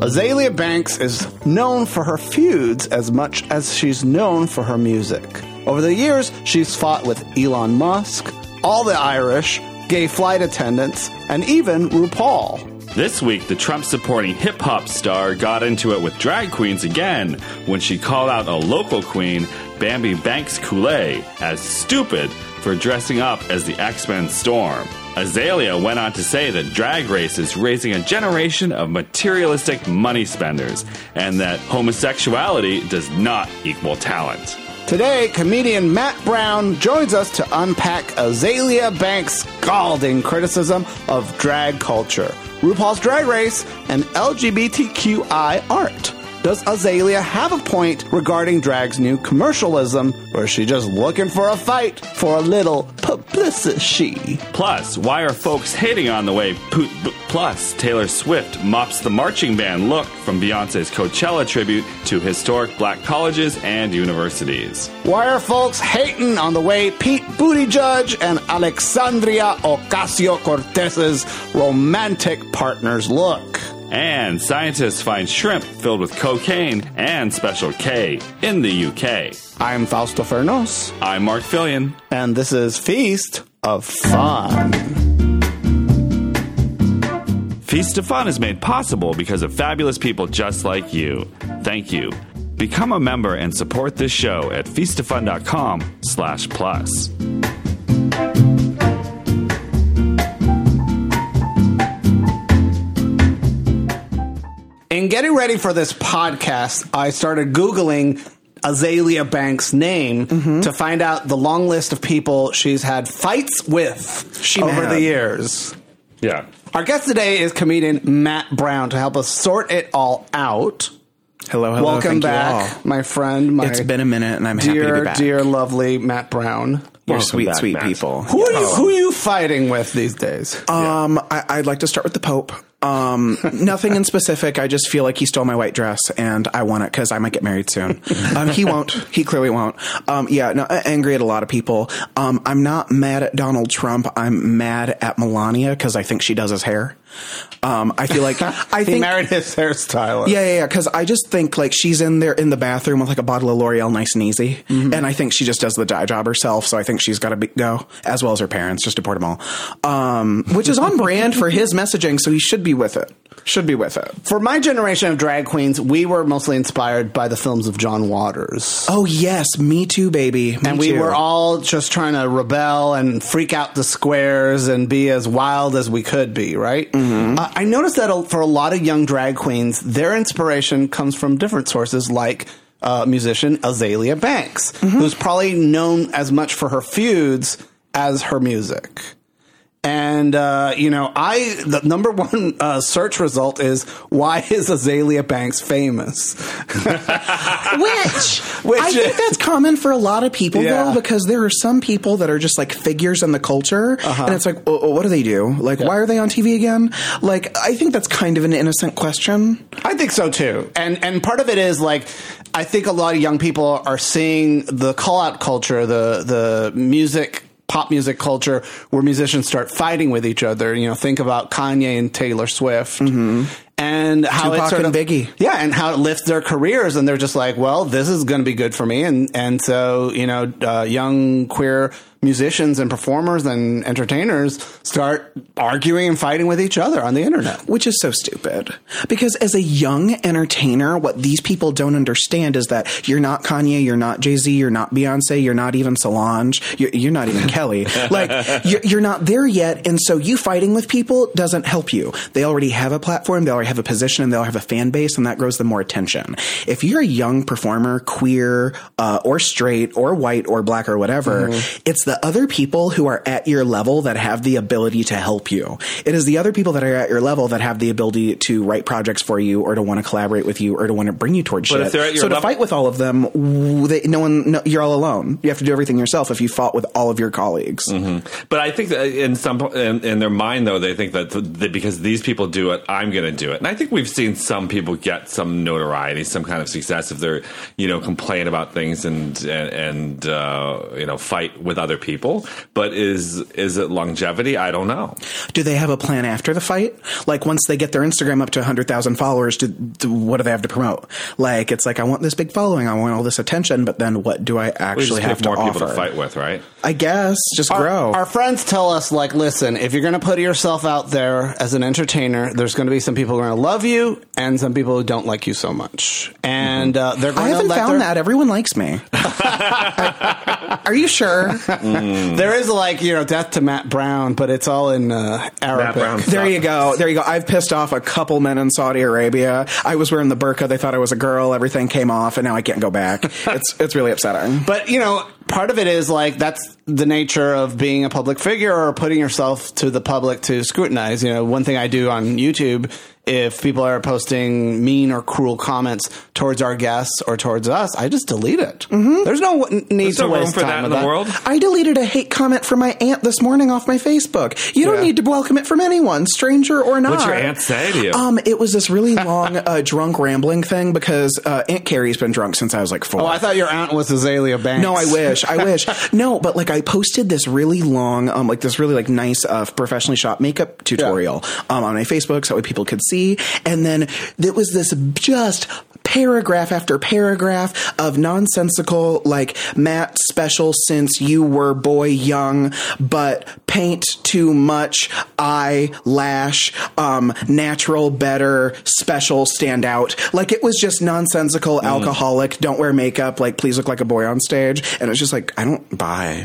Azealia Banks is known for her feuds as much as she's known for her music. Over the years, she's fought with Elon Musk, all the Irish, gay flight attendants, and even RuPaul. This week, the Trump-supporting hip-hop star got into it with drag queens again when she called out a local queen, Bambi Banks Koulé, as stupid for dressing up as the X-Men Storm. Azealia went on to say that Drag Race is raising a generation of materialistic money spenders and that homosexuality does not equal talent. Today, comedian Matt Brown joins us to unpack Azealia Banks' scalding criticism of drag culture, RuPaul's Drag Race, and LGBTQI art. Does Azealia have a point regarding drag's new commercialism, or is she just looking for a fight for a little publicity? Plus, why are folks hating on the way Plus, Taylor Swift mops the marching band look from Beyoncé's Coachella tribute to historic black colleges and universities? Why are folks hating on the way Pete Buttigieg and Alexandria Ocasio-Cortez's romantic partners look? And scientists find shrimp filled with cocaine and Special K in the UK. I'm Fausto Fernos. I'm Mark Fillion. And this is Feast of Fun. Feast of Fun is made possible because of fabulous people just like you. Thank you. Become a member and support this show at feastoffun.com/plus. In getting ready for this podcast, I started Googling Azealia Banks' name to find out the long list of people she's had fights with over the years. Yeah. Our guest today is comedian Matt Brown to help us sort it all out. Hello. Welcome Thank back, you all. my friend. It's been a minute, and I'm happy to be back. Dear, lovely Matt Brown. You're Welcome sweet, back, sweet Matt. people. Who are you fighting with these days? I'd like to start with the Pope. Nothing in specific. I just feel like he stole my white dress, and I want it because I might get married soon. He won't. He clearly won't. Angry at a lot of people. I'm not mad at Donald Trump. I'm mad at Melania because I think she does his hair. I feel like he married his hairstylist. Yeah. Because I just think like she's in there in the bathroom with like a bottle of L'Oreal, nice and easy, and I think she just does the dye job herself. So I think she's got to go, as well as her parents, just deport them all. Which is on brand for his messaging, so he should be with it. For my generation of drag queens, we were mostly inspired by the films of John Waters. Oh yes, me too, baby. We were all just trying to rebel and freak out the squares and be as wild as we could be, right? I noticed that for a lot of young drag queens, their inspiration comes from different sources, like musician Azealia Banks, who's probably known as much for her feuds as her music. And, the number one search result is, why is Azealia Banks famous? Which I think that's common for a lot of people, though, because there are some people that are just like figures in the culture. And it's like, what do they do? Like, why are they on TV again? Like, I think that's kind of an innocent question. I think so, too. And part of it is like, I think a lot of young people are seeing the call-out culture, the pop music culture where musicians start fighting with each other. Think about Kanye and Taylor Swift. And how Tupac it sort of, and Biggie. Yeah, and how it lifts their careers, and they're just like, well, this is going to be good for me. And so, young queer musicians and performers and entertainers start arguing and fighting with each other on the internet. Which is so stupid. Because as a young entertainer, what these people don't understand is that you're not Kanye, you're not Jay-Z, you're not Beyonce, you're not even Solange, you're not even Kelly. Like, you're not there yet, and so you fighting with people doesn't help you. They already have a platform, they already have a position, and they all have a fan base, and that grows them more attention. If you're a young performer, queer, or straight, or white, or black, or whatever, it's the other people who are at your level that have the ability to help you. It is the other people that are at your level that have the ability to write projects for you, or to want to collaborate with you, or to want to bring you towards shit. If they're at your so level, to fight with all of them, you're all alone. You have to do everything yourself if you fought with all of your colleagues. But I think that in their mind, though, they think that because these people do it, I'm going to do it. And I think we've seen some people get some notoriety, some kind of success if they're, complain about things and fight with other people, but is it longevity? I don't know. Do they have a plan after the fight? Like, once they get their Instagram up to 100,000 followers, what do they have to promote? Like, it's like, I want this big following, I want all this attention, but then what do I actually have to more offer? People to fight with, right? I guess just grow. Our friends tell us, like, listen, if you're going to put yourself out there as an entertainer, there's going to be some people who are going to love you and some people who don't like you so much. And they're going to I haven't found that. Everyone likes me. Are you sure? There is, like, death to Matt Brown, but it's all in Arabic. There you go. I've pissed off a couple men in Saudi Arabia. I was wearing the burqa. They thought I was a girl. Everything came off, and now I can't go back. It's really upsetting. But, part of it is, like, that's the nature of being a public figure or putting yourself to the public to scrutinize. One thing I do on YouTube, if people are posting mean or cruel comments towards our guests or towards us, I just delete it. Mm-hmm. There's no need to waste time in the world. I deleted a hate comment from my aunt this morning off my Facebook. You don't need to welcome it from anyone, stranger or not. What's your aunt say to you? It was this really long drunk rambling thing because Aunt Carrie's been drunk since I was like 4. Oh, I thought your aunt was Azalea Banks. No, I wish. No, but like I posted this really long, this really like nice professionally shot makeup tutorial on my Facebook so that way people could see. And then there was this just paragraph after paragraph of nonsensical, like, Matt special since you were boy young, but paint too much, eyelash, natural better, special stand out. Like, it was just nonsensical, alcoholic, don't wear makeup, like, please look like a boy on stage. And it was just like, I don't buy.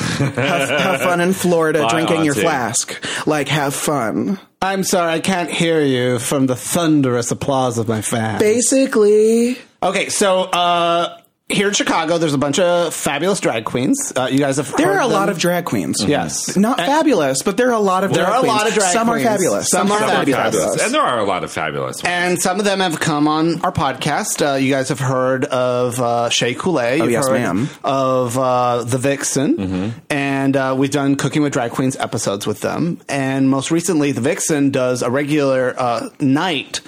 have fun in Florida drinking your flask. Like, have fun. I'm sorry, I can't hear you from the thunderous applause of my fans. Basically. Okay, so here in Chicago, there's a bunch of fabulous drag queens. You guys have heard There are a them? lot of drag queens. Mm-hmm. Yes. Not fabulous, but there are a lot of drag queens. There are a lot of drag Some queens. are fabulous. Some are fabulous. And there are a lot of fabulous ones. And some of them have come on our podcast. You guys have heard of Shea Coulee. Oh, yes, ma'am. Of The Vixen. Mm-hmm. And we've done Cooking with Drag Queens episodes with them. And most recently, The Vixen does a regular night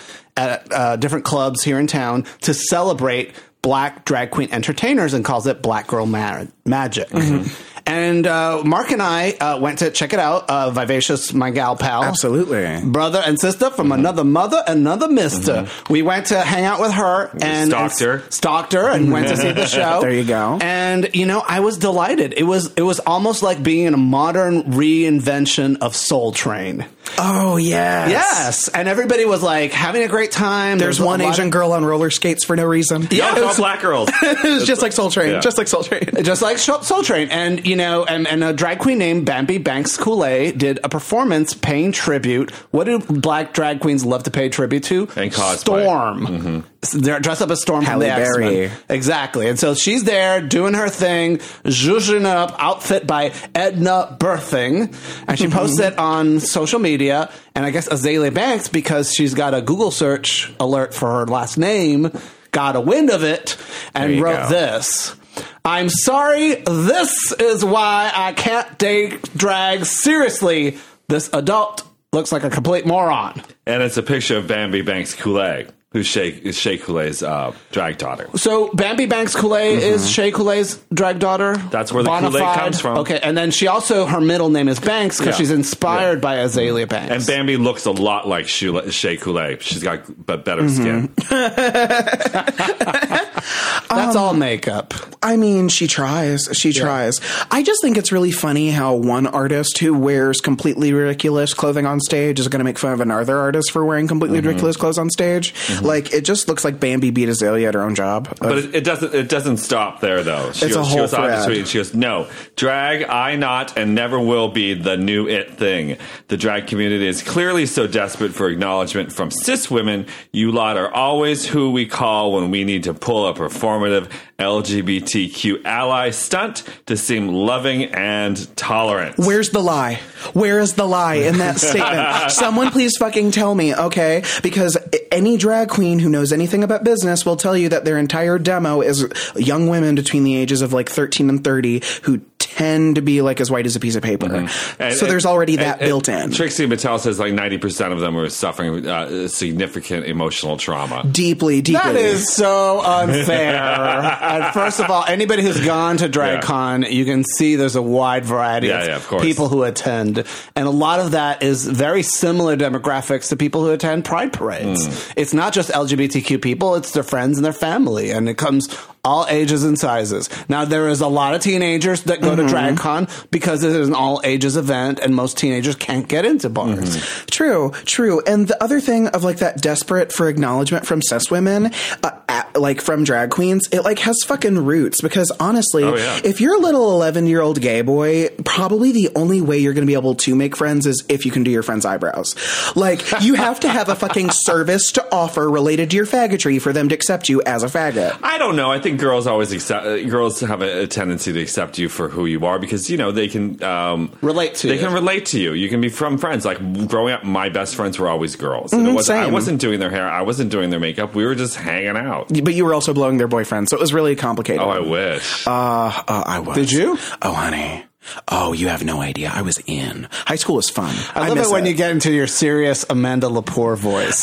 at different clubs here in town to celebrate Black drag queen entertainers and calls it Black Girl Magic. Mm-hmm. And Mark and I went to check it out. Vivacious, my gal pal. Absolutely. Brother and sister from another mother, another mister. Mm-hmm. We went to hang out with her and stalked her and went to see the show. There you go. And, I was delighted. It was almost like being in a modern reinvention of Soul Train. Oh, yes. Yes. And everybody was like having a great time. There's one Asian girl on roller skates for no reason. Yeah, it's all black girls. It was just like Soul Train. Yeah. Just like Soul Train. Just like Soul Train. And, and a drag queen named Bambi Banks Coulee did a performance paying tribute. What do black drag queens love to pay tribute to? And cosplay. Storm. Mm-hmm. They're dressed up as Storm Halle from the Berry. X-Men. Exactly. And so she's there doing her thing, zhuzhing up, outfit by Edna Birthing. And she posts it on social media. And I guess Azalea Banks, because she's got a Google search alert for her last name, got a wind of it and wrote this. I'm sorry, this is why I can't take drag seriously. This adult looks like a complete moron. And it's a picture of Bambi Banks Coulee, who's Shea Coulee's drag daughter. So Bambi Banks Coulee is Shea Coulee's drag daughter? That's where the Coulee comes from. Okay, and then she also, her middle name is Banks because she's inspired by Azalea Banks. And Bambi looks a lot like Shea Coulee. She's got better skin. That's all makeup. I mean, she tries. She tries. I just think it's really funny how one artist who wears completely ridiculous clothing on stage is going to make fun of another artist for wearing completely ridiculous clothes on stage. Like, it just looks like Bambi beat Azalea at her own job. But it doesn't stop there, though. She goes on the tweet. She goes, no, drag, I not and never will be the new it thing. The drag community is clearly so desperate for acknowledgement from cis women. You lot are always who we call when we need to pull a performative LGBTQ ally stunt to seem loving and tolerant. Where's the lie? Where is the lie in that statement? Someone please fucking tell me, okay? Because any drag queen who knows anything about business will tell you that their entire demo is young women between the ages of like 13 and 30 who tend to be like as white as a piece of paper. So there's already that built in. Trixie Mattel says like 90% of them are suffering significant emotional trauma. Deeply. That is so unfair. And first of all, anybody who's gone to DragCon, you can see there's a wide variety of people who attend. And a lot of that is very similar demographics to people who attend Pride parades. It's not just LGBTQ people, it's their friends and their family. And it comes all ages and sizes. Now, there is a lot of teenagers that go to DragCon because it is an all-ages event, and most teenagers can't get into bars. True. And the other thing of like that desperate for acknowledgement from cis women, like from drag queens, it like has fucking roots because honestly, if you're a little 11-year-old gay boy, probably the only way you're going to be able to make friends is if you can do your friend's eyebrows. Like, you have to have a fucking service to offer related to your faggotry for them to accept you as a faggot. I don't know. I think girls always girls have a tendency to accept you for who you are because, you know, they can relate to you. You can be from friends. Like, growing up, my best friends were always girls. And I wasn't doing their hair. I wasn't doing their makeup. We were just hanging out. But you were also blowing their boyfriend, so it was really complicated. Oh, I wish. I was. Did you? Oh, honey. Oh, you have no idea. I was in. High school was fun. I love it when you get into your serious Amanda Lepore voice.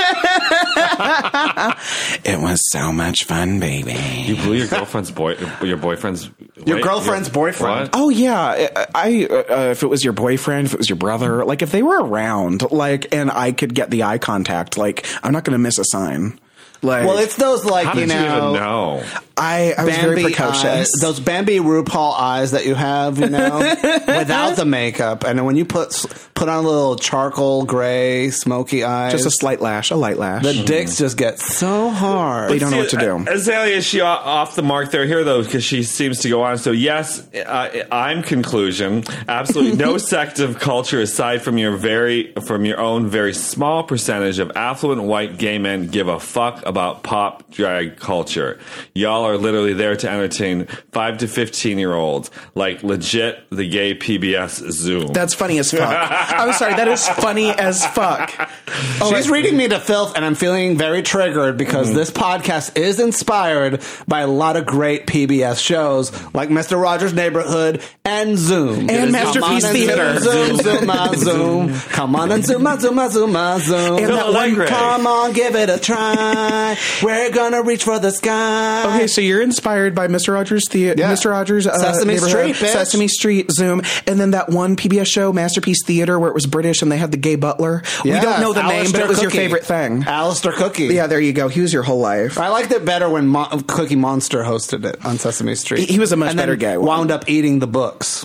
It was so much fun, baby. You blew your girlfriend's boyfriend's boyfriend. Oh yeah, if it was your boyfriend, if it was your brother, like if they were around, like, and I could get the eye contact, like I'm not going to miss a sign. Like, well, it's those like how did you even know? I was very precocious. Those Bambi RuPaul eyes that you have, you know, without the makeup, and then when you put on a little charcoal gray smoky eyes, just a light lash, the dicks just get so hard. They don't know what to do. Azalea, is she off the mark there here though? Because she seems to go on. So yes, I'm conclusion. Absolutely no sect of culture aside from your own very small percentage of affluent white gay men give a fuck about pop drag culture. Y'all are literally there to entertain 5 to 15-year-olds, like legit the gay PBS Zoom. That's funny as fuck. I'm sorry, that is funny as fuck. She's reading me to filth, and I'm feeling very triggered because this podcast is inspired by a lot of great PBS shows like Mr. Rogers' Neighborhood and Zoom. And Masterpiece Theater. Zoom. Come on and zoom, zoom, zoom, zoom. And that one, come on, give it a try. We're gonna reach for the sky. Okay, so you're inspired by Mr. Rogers' Mr. Rogers' Sesame Street, bitch. Sesame Street, Zoom, and then that one PBS show, Masterpiece Theater, where it was British and they had the gay butler. Yeah, we don't know the name, but it was Cookie. your favorite thing. Alistair Cookie. Yeah, there you go. He was your whole life. I liked it better when Cookie Monster hosted it on Sesame Street. He was a much better gay one. Wound up eating the books.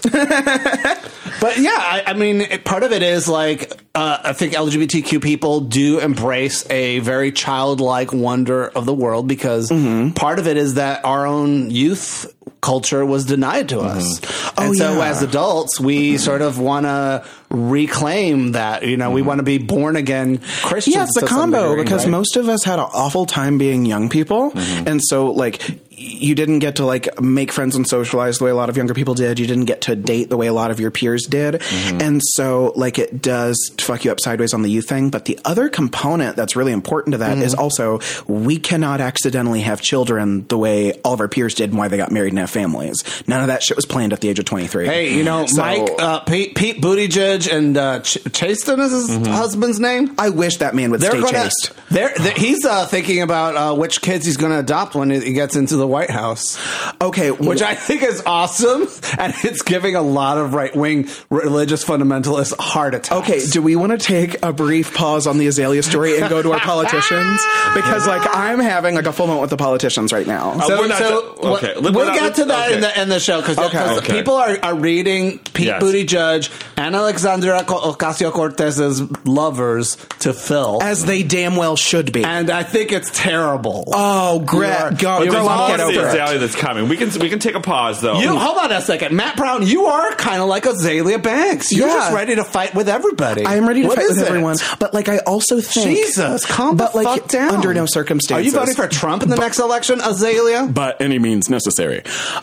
But yeah, I mean, part of it is like, I think LGBTQ people do embrace a very childlike wonder of the world because part of it is that our own youth culture was denied to us. And so as adults, we sort of want to reclaim that, you know, we want to be born again Christians. Yeah, it's a combo because most of us had an awful time being young people. And so like you didn't get to like make friends and socialize the way a lot of younger people did. You didn't get to date the way a lot of your peers did. And so like it does fuck you up sideways on the youth thing. But the other component that's really important to that is also we cannot accidentally have children the way all of our peers did and why they got married and have families. None of that shit was planned at the age of 23. Hey, you know, Pete Buttigieg and Chasten is his husband's name. I wish that man would stay chaste. He's thinking about which kids he's going to adopt when he gets into the White House. Okay. Which I think is awesome, and it's giving a lot of right-wing religious fundamentalists heart attacks. Okay, do we want to take a brief pause on the Azalea story and go to our politicians? Because, like, I'm having, like, a full moment with the politicians right now. We'll get to that in the show, because people are reading Pete Buttigieg and Alexandria Ocasio-Cortez's lovers to fill. As they damn well should be. And I think it's terrible. Oh, Greg. Azalea that's coming. We can take a pause though. Hold on a second, Matt Brown. You are kind of like Azalea Banks. You're just ready to fight with everybody. I am ready to fight with everyone. But like, I also think calm the fuck down. Under no circumstances. Are you voting for Trump in the next election, Azalea? By any means necessary.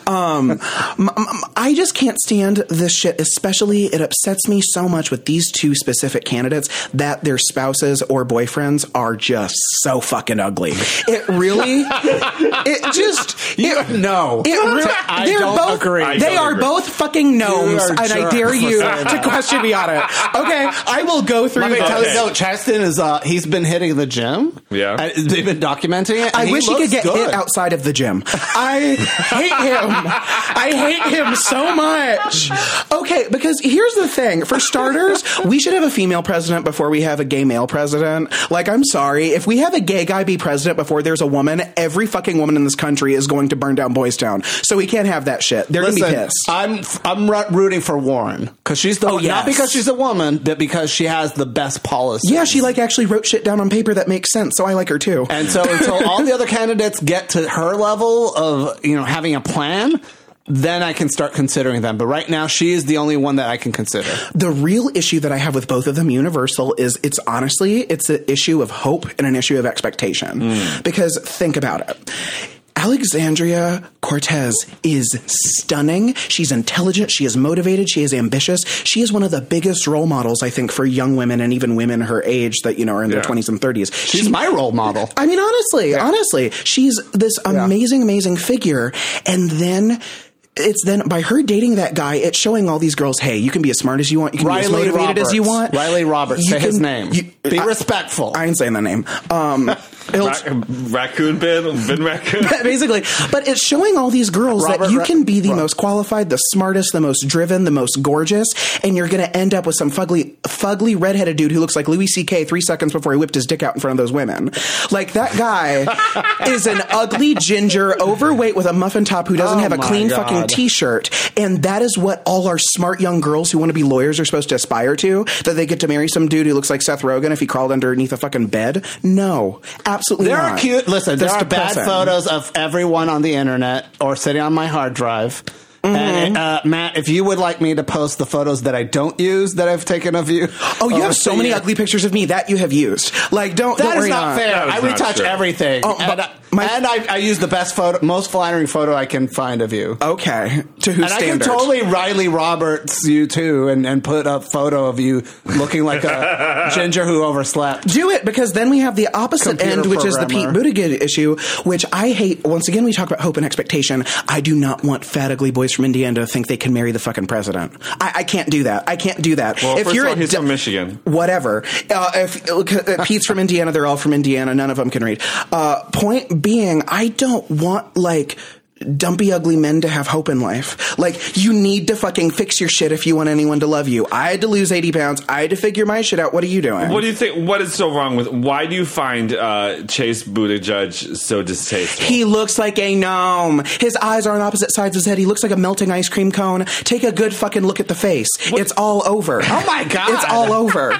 I just can't stand this shit. Especially, it upsets me so much with these two specific candidates that their spouses or boyfriends are just so fucking ugly. It really. It just No. I don't agree. They are both fucking gnomes, and I dare you to question me on it. Okay, I will go through. Let me tell you, no, Chaston is, he's been hitting the gym. Yeah. They've been documenting it. I wish he could get hit outside of the gym. I hate him so much. Okay, because here's the thing. For starters, we should have a female president before we have a gay male president. Like, I'm sorry. If we have a gay guy be president before there's a woman, every fucking woman in this country is going to burn down Boys Town. So we can't have that shit. They're going to be pissed. I'm rooting for Warren. Because she's not because she's a woman, but because she has the best policy. Yeah, she actually wrote shit down on paper that makes sense. So I like her too. And so until all the other candidates get to her level of, having a plan, then I can start considering them. But right now, she is the only one that I can consider. The real issue that I have with both of them, universal, is it's an issue of hope and an issue of expectation. Because think about it. Alexandria Cortez is stunning. She's intelligent. She is motivated. She is ambitious. She is one of the biggest role models, I think, for young women and even women her age that, are in their 20s and 30s. She's my role model. I mean, honestly, she's this amazing, amazing figure. And then it's by her dating that guy, it's showing all these girls, hey, you can be as smart as you want. You can be as motivated as you want. Riley Roberts. Say his name. Be respectful. I ain't saying that name. Raccoon bin Raccoon. Basically. But it's showing all these girls that you can be the most qualified, the smartest, the most driven, the most gorgeous, and you're going to end up with some fugly redheaded dude who looks like Louis C.K. 3 seconds before he whipped his dick out in front of those women. Like, that guy is an ugly ginger, overweight with a muffin top who doesn't have a clean fucking t-shirt. And that is what all our smart young girls who want to be lawyers are supposed to aspire to, that they get to marry some dude who looks like Seth Rogen if he crawled underneath a fucking bed. No. Absolutely not. There are cute. Listen, there are bad photos of everyone on the internet or sitting on my hard drive. And Matt, if you would like me to post the photos that I don't use that I've taken of you. Oh, you have so many ugly pictures of me that you have used. Like, don't worry. That is not fair. I retouch everything. I use the most flattering photo I can find of you. Okay. To whose standard? I can totally Riley Roberts you too and put a photo of you looking like a ginger who overslept. Do it, because then we have the opposite end, which is the Pete Buttigieg issue, which I hate. Once again, we talk about hope and expectation. I do not want fat, ugly boys from Indiana to think they can marry the fucking president. I can't do that. I can't do that. Well, he's from Michigan. Whatever. If Pete's from Indiana, they're all from Indiana. None of them can read. Point being, I don't want, dumpy, ugly men to have hope in life. Like, you need to fucking fix your shit if you want anyone to love you. I had to lose 80 pounds. I had to figure my shit out. What are you doing? What do you think? What is so wrong with? Why do you find Chase Buttigieg so distasteful? He looks like a gnome. His eyes are on opposite sides of his head. He looks like a melting ice cream cone. Take a good fucking look at the face. What? It's all over. Oh my God. It's all over.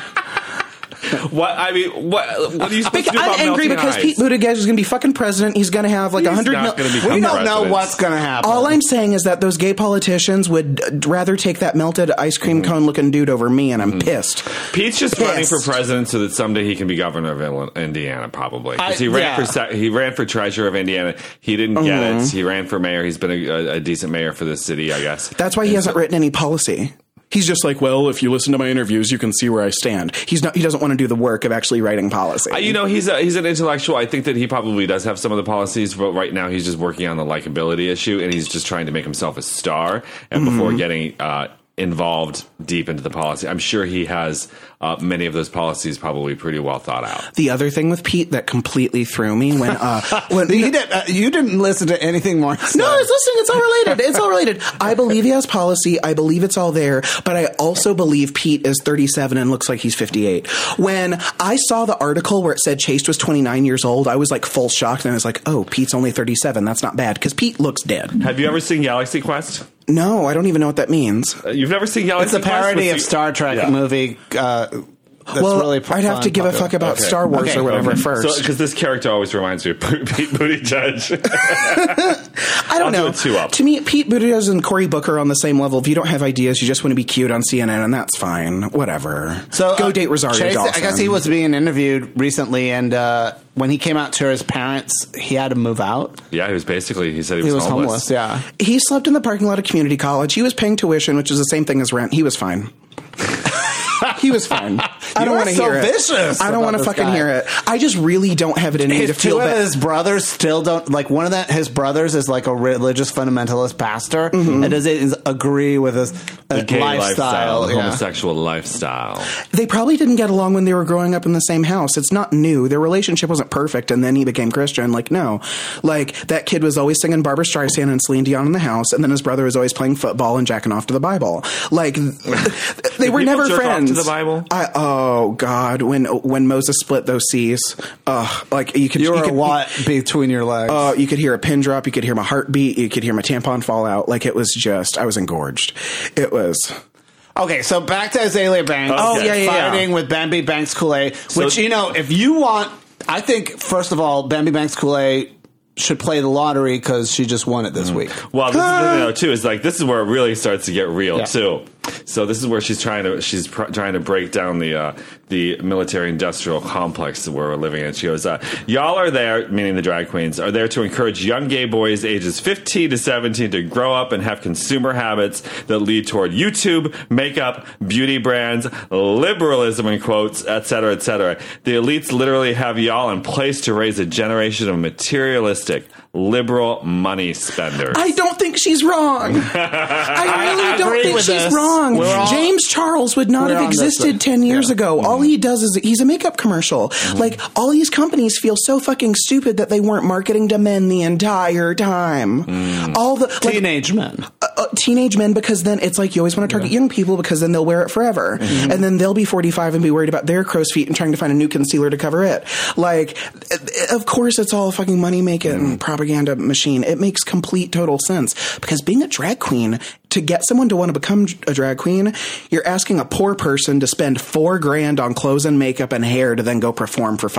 What are you supposed to do about I'm angry because Pete Buttigieg is going to be fucking president. He's going to have 100 million. We don't know what's going to happen. All I'm saying is that those gay politicians would rather take that melted ice cream cone looking dude over me, and I'm pissed. Pete's just running for president so that someday he can be governor of Indiana, probably. He ran for treasurer of Indiana. He didn't get it. He ran for mayor. He's been a decent mayor for this city, I guess. That's why he hasn't written any policy. He's just like, well, if you listen to my interviews, you can see where I stand. He doesn't want to do the work of actually writing policy. He's an intellectual. I think that he probably does have some of the policies, but right now he's just working on the likability issue, and he's just trying to make himself a star. And before getting involved deep into the policy, I'm sure he has many of those policies probably pretty well thought out. The other thing with Pete that completely threw me when you didn't listen to anything more. No, I was listening. It's all related. It's all related. I believe he has policy. I believe it's all there. But I also believe Pete is 37 and looks like he's 58. When I saw the article where it said Chase was 29 years old, I was full shocked, and I was like, oh, Pete's only 37. That's not bad, because Pete looks dead. Have you ever seen Galaxy Quest? No, I don't even know what that means. You've never seen Galaxy Quest? It's a parody of Star Trek movie. That's really I'd have to give a fuck about Star Wars or whatever first. Because this character always reminds me of Pete Buttigieg. I don't know. To me, Pete Buttigieg and Cory Booker are on the same level. If you don't have ideas, you just want to be cute on CNN, and that's fine. Whatever. So go date Rosario Chase, Dawson. I guess he was being interviewed recently, and when he came out to his parents, he had to move out. Yeah, he said he was homeless. Yeah. He slept in the parking lot of community college. He was paying tuition, which is the same thing as rent. He was fine. He was fine. I don't want to hear it. Vicious. I don't want to fucking hear it. I just really don't have it in me to feel that his brothers still don't like. One of his brothers is like a religious fundamentalist pastor, and doesn't agree with his gay lifestyle, homosexual lifestyle. They probably didn't get along when they were growing up in the same house. It's not new. Their relationship wasn't perfect, and then he became Christian. Like, no. Like, that kid was always singing Barbra Streisand and Celine Dion in the house, and then his brother was always playing football and jacking off to the Bible. Like, they were never friends. To the Bible? Oh, God. When Moses split those seas, like, you could what between your legs? You could hear a pin drop. You could hear my heartbeat. You could hear my tampon fall out. Like, it was just, I was engorged. It was... Okay, so back to Azalea Banks. Fighting with Bambi Banks Kool-Aid, which, if you want, I think, first of all, Bambi Banks Kool-Aid should play the lottery because she just won it this week. Well, this is the thing, though, too, is like, this is where it really starts to get real, too. So this is where she's trying to break down the military-industrial complex where we're living in. She goes, y'all are there, meaning the drag queens, are there to encourage young gay boys ages 15 to 17 to grow up and have consumer habits that lead toward YouTube, makeup, beauty brands, liberalism in quotes, etc., etc. The elites literally have y'all in place to raise a generation of materialistic, liberal money spenders. I don't think she's wrong. I really don't think she's wrong. James Charles would not have existed 10 years ago. All he does is he's a makeup commercial. Like, all these companies feel so fucking stupid that they weren't marketing to men the entire time. All the teenage men. Teenage men, because then it's like you always want to target young people because then they'll wear it forever. And then they'll be 45 and be worried about their crow's feet and trying to find a new concealer to cover it. Like, of course it's all a fucking money making propaganda machine. It makes complete total sense because being a drag queen, to get someone to want to become a drag queen, you're asking a poor person to spend $4,000 on clothes and makeup and hair to then go perform for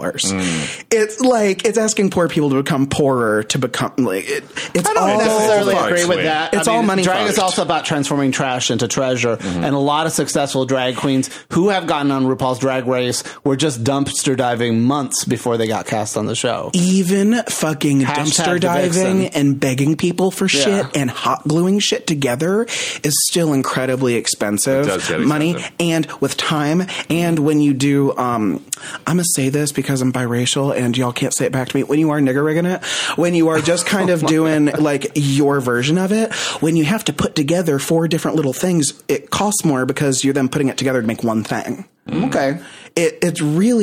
$5. It's like, it's asking poor people to become poorer to become like, it's I don't all necessarily agree with that. It's all money. Drag is also about transforming trash into treasure. And a lot of successful drag queens who have gotten on RuPaul's Drag Race were just dumpster diving months before they got cast on the show. Even fucking dumpster diving and begging people for shit and hot gluing shit together is still incredibly expensive money, and with time. And when you do, I'm gonna say this because I'm biracial and y'all can't say it back to me. When you are nigger rigging it, when you are just kind of doing like your version of it, when you have to put together 4 different little things, it costs more because you're then putting it together to make one thing. Okay. It's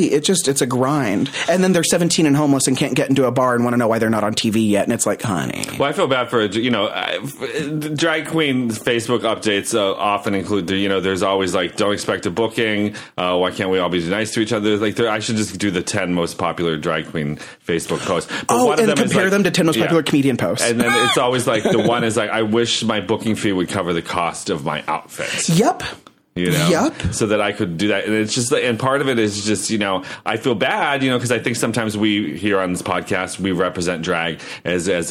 a grind. And then they're 17 and homeless and can't get into a bar and want to know why they're not on TV yet. And it's like, honey. Well, I feel bad for, drag queen Facebook updates often include, there's always like, don't expect a booking. Why can't we all be nice to each other? Like, I should just do the 10 most popular drag queen Facebook posts. But one of them compare them to 10 most popular comedian posts. And then it's always like, the one is like, I wish my booking fee would cover the cost of my outfit. Yep. So that I could do that. And it's just, and part of it is just, I feel bad, because I think sometimes we here on this podcast, we represent drag as like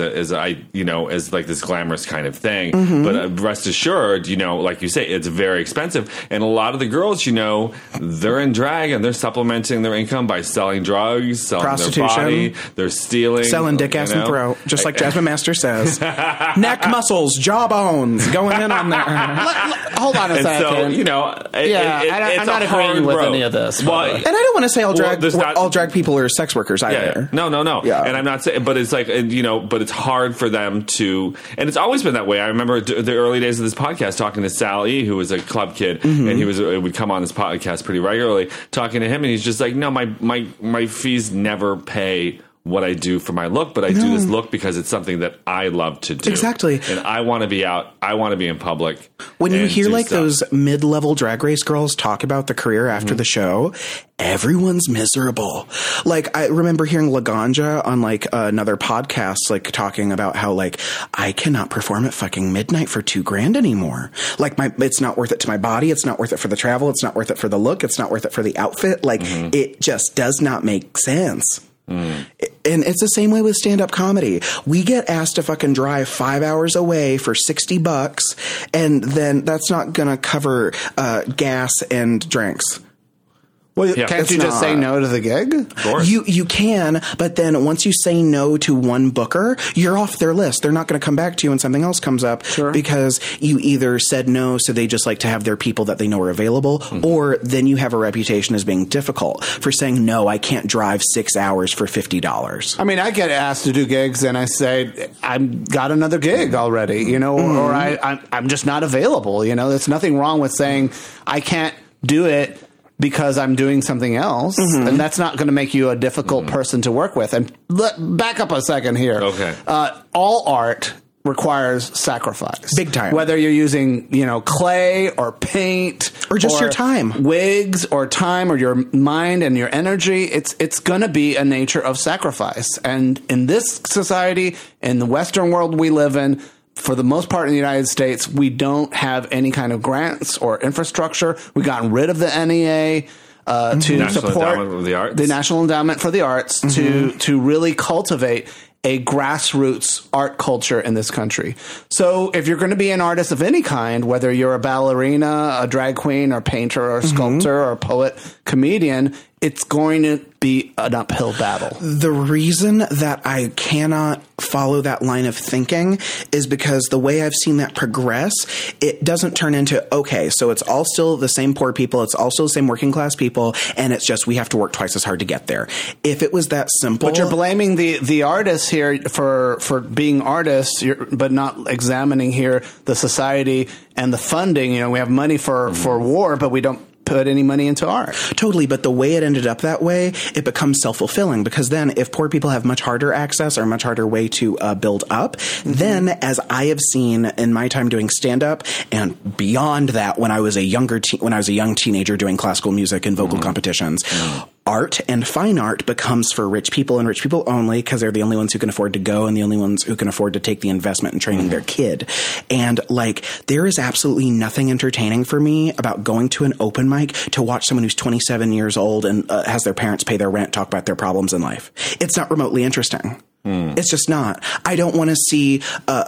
this glamorous kind of thing. But rest assured, like you say, it's very expensive. And a lot of the girls, they're in drag and they're supplementing their income by selling drugs, selling prostitution, their body, they're stealing, selling dick, ass, and throat, just like Jasmine Master says. Neck muscles, jawbones, going in on there. Hold on a second. So, I'm not agreeing with any of this. Well, and I don't want to say all drag people are sex workers either. No. Yeah. And I'm not saying, but it's like, but it's hard for them to, and it's always been that way. I remember the early days of this podcast talking to Sal E., who was a club kid, and he would come on this podcast pretty regularly, talking to him, and he's just like, no, my fees never pay what I do for my look, but I do this look because it's something that I love to do. Exactly. And I want to be out. I want to be in public. When you hear like those mid-level Drag Race girls talk about the career after the show, everyone's miserable. Like, I remember hearing Laganja on like another podcast, like talking about how like, I cannot perform at fucking midnight for $2,000 anymore. Like it's not worth it to my body. It's not worth it for the travel. It's not worth it for the look. It's not worth it for the outfit. Like it just does not make sense. And it's the same way with stand-up comedy. We get asked to fucking drive 5 hours away for $60, and then that's not gonna cover gas and drinks. Well, Yeah, can't it's you just say not. no to the gig? Of course. You can, but then once you say no to one booker, you're off their list. They're not going to come back to you when something else comes up because you either said no, so they just like to have their people that they know are available, or then you have a reputation as being difficult for saying, no, I can't drive 6 hours for $50. I mean, I get asked to do gigs, and I say I've got another gig already, you know, or I'm just not available. You know, there's nothing wrong with saying I can't do it because I'm doing something else, and that's not going to make you a difficult person to work with. And back up a second here. Okay. All art requires sacrifice. Big time. Whether you're using, you know, clay or paint Or just your time. wigs or time or your mind and your energy, it's going to be a nature of sacrifice. And in this society, in the Western world we live in, for the most part in the United States, we don't have any kind of grants or infrastructure. We've gotten rid of the NEA to National support Endowment for the Arts. the National Endowment for the Arts to really cultivate a grassroots art culture in this country. So if you're going to be an artist of any kind, whether you're a ballerina, a drag queen, or painter, or sculptor, or poet, comedian, it's going to be an uphill battle. The reason that I cannot follow that line of thinking is because the way I've seen that progress, it doesn't turn into, okay, so it's all still the same poor people, it's also the same working class people, and it's just we have to work twice as hard to get there. If it was that simple... But you're blaming the artists here for being artists, but not examining here the society and the funding. You know, we have money for war, but we don't put any money into art. Totally, but the way it ended up that way, it becomes self-fulfilling, because then if poor people have much harder access or much harder way to build up, then as I have seen in my time doing stand-up and beyond that when I was a young teenager doing classical music and vocal competitions, art and fine art becomes for rich people and rich people only, because they're the only ones who can afford to go and the only ones who can afford to take the investment in training their kid. And like, there is absolutely nothing entertaining for me about going to an open mic to watch someone who's 27 years old and has their parents pay their rent, talk about their problems in life. It's not remotely interesting. It's just not. I don't want to see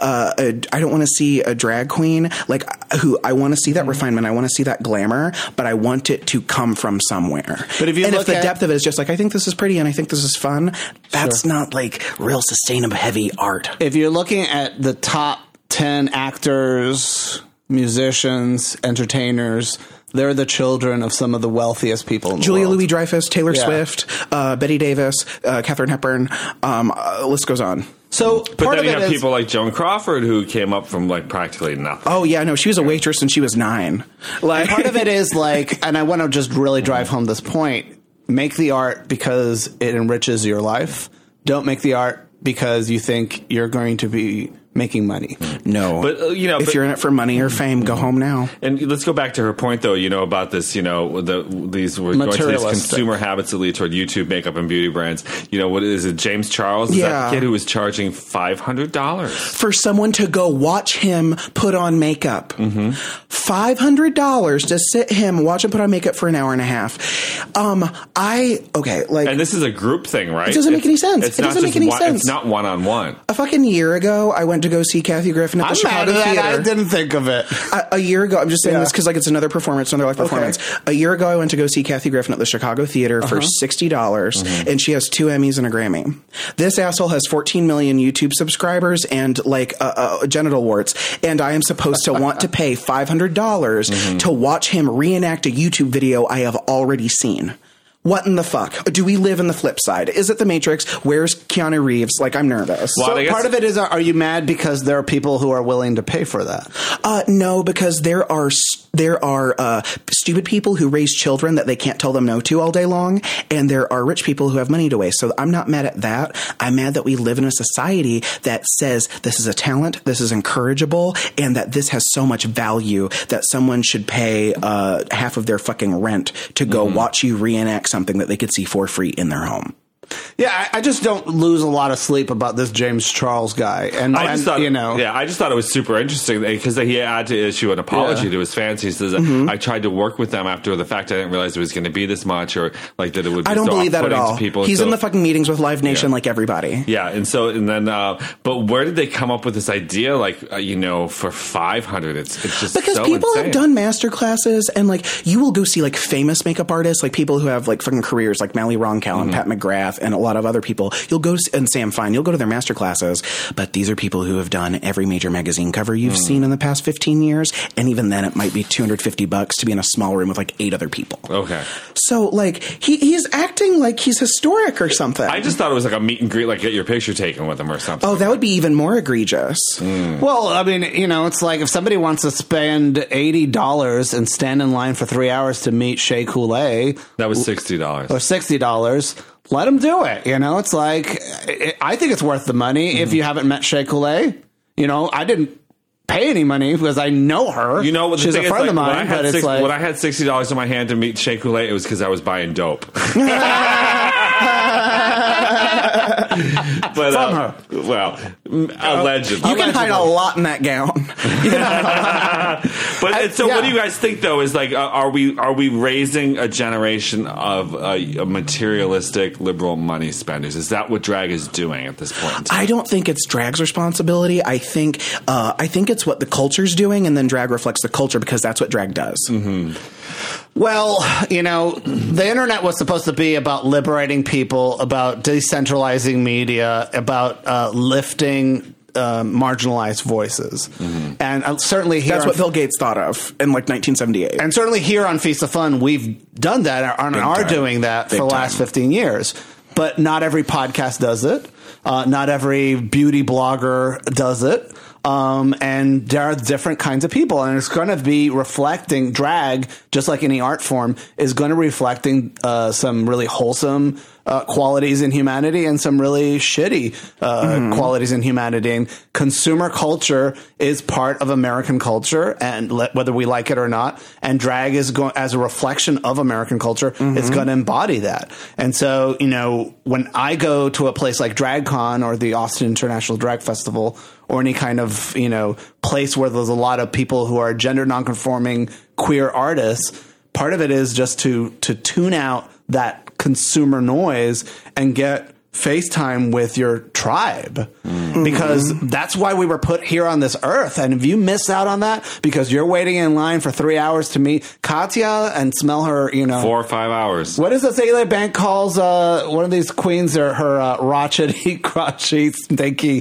a drag queen like who I want to see that refinement. I want to see that glamour, but I want it to come from somewhere. But if if the depth of it is just like, I think this is pretty and I think this is fun, that's not like real sustainable heavy art. If you're looking at the top 10 actors, musicians, entertainers, they're the children of some of the wealthiest people in the Julia world. Louis-Dreyfus, Taylor Yeah. Swift, Betty Davis, Katharine Hepburn, list goes on. So But part then of you it have is people like Joan Crawford who came up from like practically nothing. Oh yeah, no, she was a waitress when she was 9. Like part of it is like, and I want to just really drive home this point: make the art because it enriches your life. Don't make the art because you think you're going to be making money. no. But if you're in it for money or fame, go home now. And let's go back to her point, though. About this. We're going to these consumer habits that lead toward YouTube, makeup, and beauty brands. What is it? James Charles, is that the kid who was charging $500 for someone to go watch him put on makeup? $500 to watch him put on makeup for an hour and a half. And this is a group thing, right? It doesn't make any sense. It doesn't make any sense. It's not one-on-one. A fucking year ago, I went to go see Kathy Griffin at the Chicago Theater. I didn't think of it. A year ago, I'm just saying this because it's another performance, another live performance. A year ago, I went to go see Kathy Griffin at the Chicago Theater for $60, and she has 2 Emmys and a Grammy. This asshole has 14 million YouTube subscribers and genital warts, and I am supposed to want to pay $500 to watch him reenact a YouTube video I have already seen. What in the fuck? Do we live in the flip side? Is it The Matrix? Where's Keanu Reeves? I'm nervous. Well, So part of it is, are you mad because there are people who are willing to pay for that? No, because there are stupid people who raise children that they can't tell them no to all day long, and there are rich people who have money to waste. So I'm not mad at that. I'm mad that we live in a society that says this is a talent, this is encourageable, and that this has so much value that someone should pay half of their fucking rent to go watch you reenact something that they could see for free in their home. Yeah, I just don't lose a lot of sleep about this James Charles guy. And I just thought, you know. Yeah, I just thought it was super interesting because he had to issue an apology to his fans. He says, I tried to work with them after the fact. I didn't realize it was going to be this much, or like that it would be I don't so believe that at off-putting all. to people. He's in the fucking meetings with Live Nation like everybody. Yeah, and then, but where did they come up with this idea? Like, for 500, it's just because so people insane. have done master classes, and like you will go see like famous makeup artists, like people who have like fucking careers, like Mally Roncal and Pat McGrath, and a lot of other people. You'll go and Sam Fine. You'll go to their master classes, but these are people who have done every major magazine cover you've seen in the past 15 years, and even then, it might be $250 to be in a small room with like 8 other people. Okay, so like he's acting like he's historic or something. I just thought it was like a meet and greet, like get your picture taken with him or something. Oh, that would be even more egregious. Well, I mean, it's like if somebody wants to spend $80 and stand in line for 3 hours to meet Shea Coulee, That was $60 or $60. Let them do it. It's like I think it's worth the money if you haven't met Shea Coulee. I didn't pay any money because I know her. She's a friend of mine. But it's like when I had $60 in my hand to meet Shea Coulee, it was because I was buying dope. But, from her. Well, allegedly. You can hide a lot in that gown. But what do you guys think though? Is like, are we raising a generation of materialistic liberal money spenders? Is that what drag is doing at this point in time? I don't think it's drag's responsibility. I think it's what the culture's doing, and then drag reflects the culture because that's what drag does. Well, the internet was supposed to be about liberating people, about decentralizing media, about lifting marginalized voices. And certainly here... That's what Bill Gates thought of in like 1978. And certainly here on Feast of Fun, we've done that and are doing that for the last 15 years. But not every podcast does it. Not every beauty blogger does it. And there are different kinds of people, and it's going to be reflecting drag, just like any art form, is going to be reflecting some really wholesome qualities in humanity and some really shitty qualities in humanity. And consumer culture is part of American culture, and whether we like it or not. And drag is going as a reflection of American culture. It's going to embody that. And so, when I go to a place like DragCon or the Austin International Drag Festival, or any kind of, place where there's a lot of people who are gender nonconforming queer artists, part of it is just to tune out that consumer noise and get FaceTime with your tribe, because that's why we were put here on this earth. And if you miss out on that because you're waiting in line for 3 hours to meet Katya and smell her, 4 or 5 hours. What is this Ayla Bank calls one of these queens her ratchety, crotchy, stinky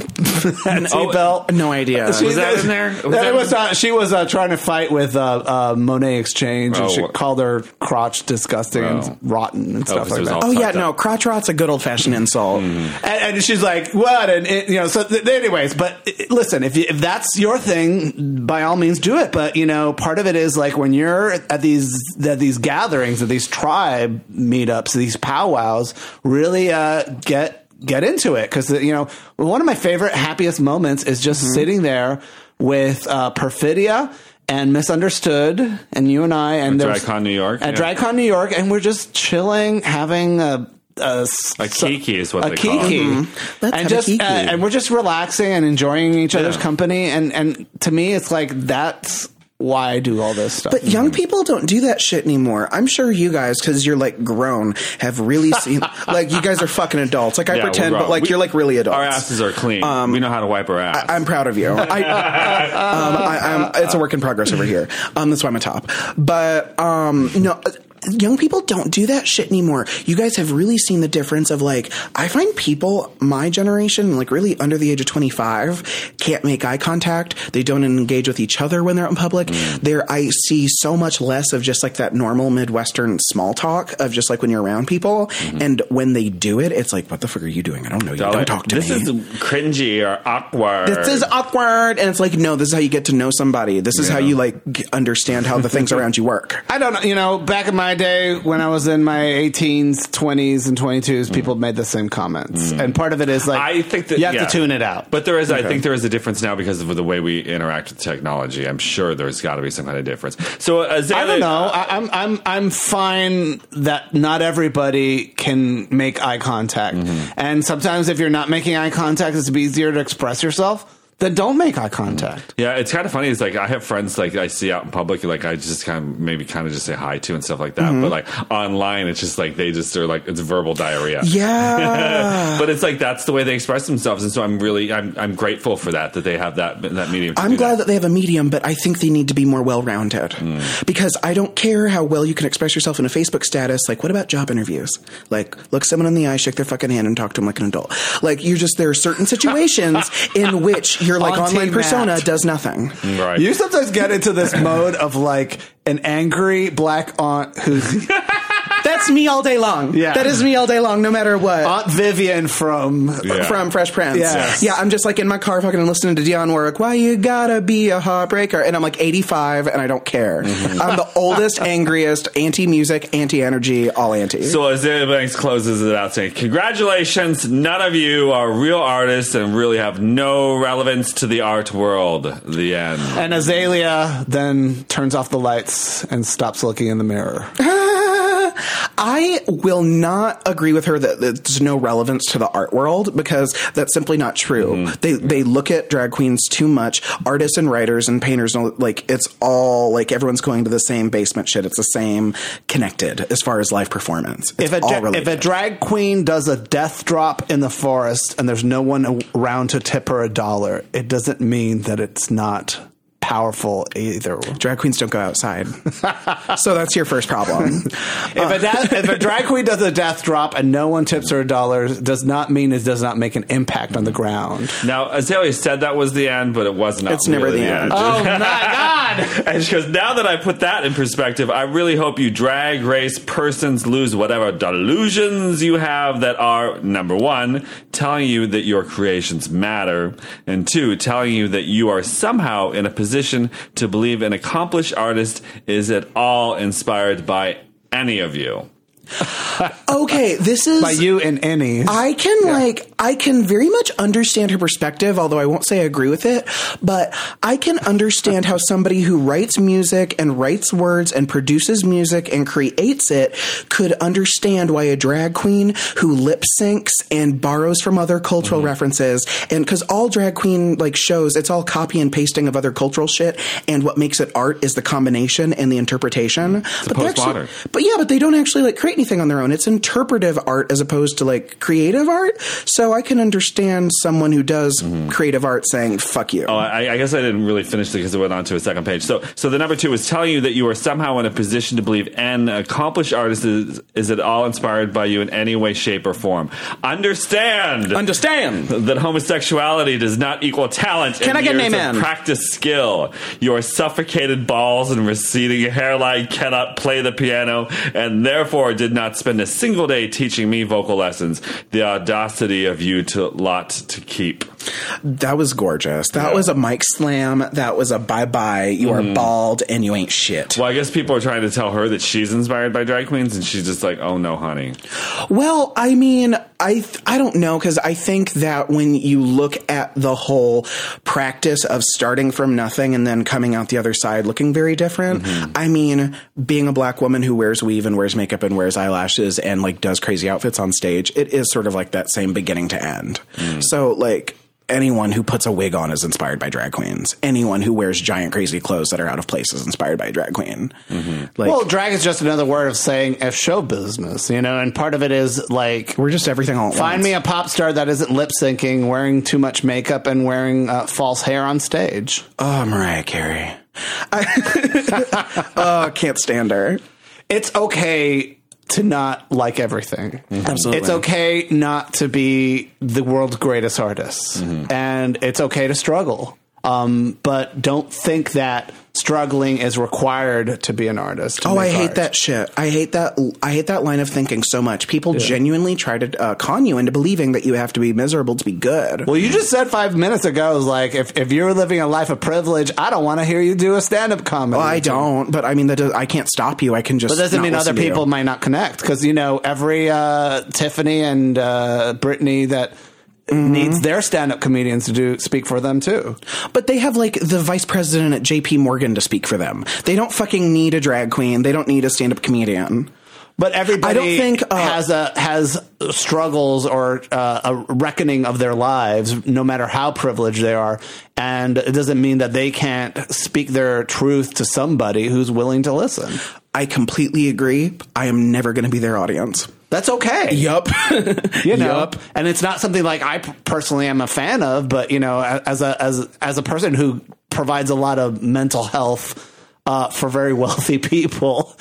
belt? No idea. Was that in there? She was trying to fight with Monet Exchange, and she called her crotch disgusting and rotten and stuff like that. Oh yeah, no, crotch rot's a good old fashioned insult. And she's like, what? And anyways, but listen, if that's your thing, by all means do it. But part of it is like when you're at these gatherings, at these tribe meetups, these powwows, really get into it, because one of my favorite happiest moments is just sitting there with Perfidia and Misunderstood and you and I and DragCon New York at DragCon New York, and we're just chilling, having a kiki is what they call it. And we're just relaxing and enjoying each other's company, and to me it's like that's why I do all this stuff. But young people don't do that shit anymore. I'm sure you guys, because you're like grown, have really seen like you guys are fucking adults. Like I pretend, but like you're like really adults. Our asses are clean. We know how to wipe our ass. I'm proud of you. It's a work in progress over here. That's why I'm a top. But no. Young people don't do that shit anymore. You guys have really seen the difference of like, I find people my generation, like really under the age of 25, can't make eye contact. They don't engage with each other when they're out in public. I see so much less of just like that normal Midwestern small talk of just like when you're around people. And when they do it, it's like, what the fuck are you doing? I don't know you. Don't talk to me. This is cringy or awkward. This is awkward. And it's like, no, this is how you get to know somebody. This is how you like understand how the things around you work. I don't know. Back in my my day, when I was in my 18s, 20s, and 22s, people made the same comments. And part of it is like, I think that you have to tune it out. But there is, I think there is a difference now because of the way we interact with technology. I'm sure there's got to be some kind of difference. So Azalea, I don't know. I'm fine that not everybody can make eye contact. And sometimes if you're not making eye contact, it's easier to express yourself. Then don't make eye contact. Yeah, it's kind of funny. It's like I have friends like I see out in public, like I just kind of just say hi to and stuff like that. But like online, it's just like they just are like it's verbal diarrhea. Yeah, but it's like that's the way they express themselves, and so I'm grateful for that they have that medium. I'm glad that they have a medium, but I think they need to be more well-rounded because I don't care how well you can express yourself in a Facebook status. Like, what about job interviews? Like, look someone in the eye, shake their fucking hand, and talk to them like an adult. Like, there are certain situations in which your like online persona does nothing. Right. You sometimes get into this mode of like an angry black aunt who's That's me all day long. Yeah. That is me all day long, no matter what. Aunt Vivian from Fresh Prince. Yes. Yeah, I'm just like in my car fucking listening to Dionne Warwick, why you gotta be a heartbreaker? And I'm like 85 and I don't care. I'm the oldest, angriest, anti-music, anti-energy, all anti. So Azalea Banks closes it out saying, congratulations, none of you are real artists and really have no relevance to the art world. The end. And Azalea then turns off the lights and stops looking in the mirror. I will not agree with her that there's no relevance to the art world because that's simply not true. They look at drag queens too much. Artists and writers and painters, like it's all like everyone's going to the same basement shit. It's the same connected as far as live performance. It's If a drag queen does a death drop in the forest and there's no one around to tip her $1, it doesn't mean that it's not powerful either. Drag queens don't go outside. So that's your first problem. If a drag queen does a death drop and no one tips her $1, does not mean it does not make an impact on the ground. Now, Azalea said that was the end, but it was not. It's never the end. Oh my God. And she goes, now that I put that in perspective, I really hope you drag race persons lose whatever delusions you have that are, number one, telling you that your creations matter, and two, telling you that you are somehow in a position to believe an accomplished artist is at all inspired by any of you. Okay, this is by you and any. I can very much understand her perspective, although I won't say I agree with it, but I can understand how somebody who writes music and writes words and produces music and creates it could understand why a drag queen who lip syncs and borrows from other cultural references, and because all drag queen like shows, it's all copy and pasting of other cultural shit, and what makes it art is the combination and the interpretation. It's postmodern. But they don't actually like create anything on their own. It's interpretive art as opposed to like creative art. So I can understand someone who does creative art saying "fuck you." Oh, I guess I didn't really finish it because it went on to a second page. So the number two is telling you that you are somehow in a position to believe an accomplished artist is at all inspired by you in any way, shape, or form. Understand that homosexuality does not equal talent. Can I get an amen? Practice skill. Your suffocated balls and receding hairline cannot play the piano, and therefore did not spend a single day teaching me vocal lessons. The audacity of you to keep. That was gorgeous. That was a mic slam. That was a bye-bye. You are bald and you ain't shit. Well, I guess people are trying to tell her that she's inspired by drag queens, and she's just like, oh no, honey. Well, I mean, I don't know, because I think that when you look at the whole practice of starting from nothing and then coming out the other side looking very different, I mean, being a black woman who wears weave and wears makeup and wears eyelashes and like does crazy outfits on stage, it is sort of like that same beginning to end. So like anyone who puts a wig on is inspired by drag queens. Anyone who wears giant crazy clothes that are out of place is inspired by a drag queen. Well, drag is just another word of saying F show business, you know, and part of it is like we're just everything all at find once. me a pop star that isn't lip syncing, wearing too much makeup, and wearing false hair on stage. Oh, Mariah Carey. I can't stand her. It's okay to not like everything. Absolutely. It's okay not to be the world's greatest artist. And it's okay to struggle. But don't think that struggling is required to be an artist. I hate that shit. I hate that line of thinking so much. People genuinely try to con you into believing that you have to be miserable to be good. Well, you just said 5 minutes ago, like, if you're living a life of privilege, I don't want to hear you do a stand-up comedy. Well, I don't, but I mean, I can't stop you. I can just. But doesn't mean other people might not connect, because, you know, every Tiffany and Brittany that needs their stand-up comedians to speak for them too. But they have like the vice president at JP Morgan to speak for them. They don't fucking need a drag queen. They don't need a stand-up comedian. But everybody, I don't think has struggles or a reckoning of their lives, no matter how privileged they are, and it doesn't mean that they can't speak their truth to somebody who's willing to listen. I completely agree. I am never going to be their audience. That's okay. Yup. You know, and it's not something like I personally am a fan of, but, you know, as a person who provides a lot of mental health for very wealthy people.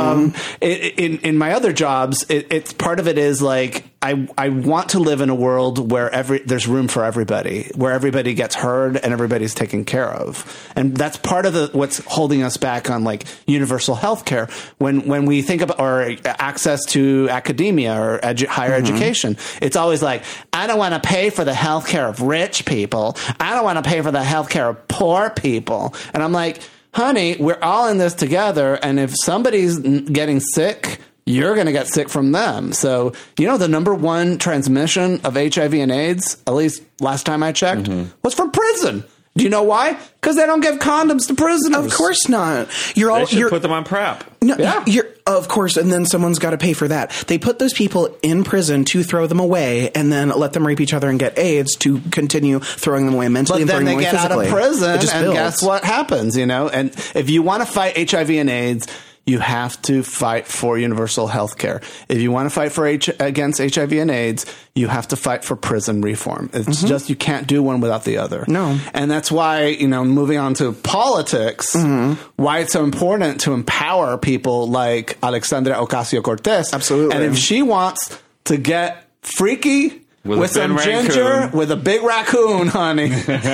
In my other jobs, it's part of it is like I want to live in a world where there's room for everybody, where everybody gets heard and everybody's taken care of, and that's part of what's holding us back on like universal health care. When we think about or access to academia or higher education, it's always like, I don't want to pay for the health care of rich people. I don't want to pay for the health care of poor people. And I'm like, honey, we're all in this together, and if somebody's getting sick, you're going to get sick from them. So, you know, the number one transmission of HIV and AIDS, at least last time I checked, was from prison. Do you know why? Because they don't give condoms to prisoners. Of course not. They should put them on PrEP. No, of course, and then someone's got to pay for that. They put those people in prison to throw them away and then let them rape each other and get AIDS to continue throwing them away mentally and throwing them away physically. But then they get out of prison, and guess what happens, you know? And if you want to fight HIV and AIDS, you have to fight for universal health care. If you want to fight against HIV and AIDS, you have to fight for prison reform. It's just, you can't do one without the other. No. And that's why, you know, moving on to politics, why it's so important to empower people like Alexandria Ocasio-Cortez. Absolutely. And if she wants to get freaky with some ginger, with a big raccoon, honey,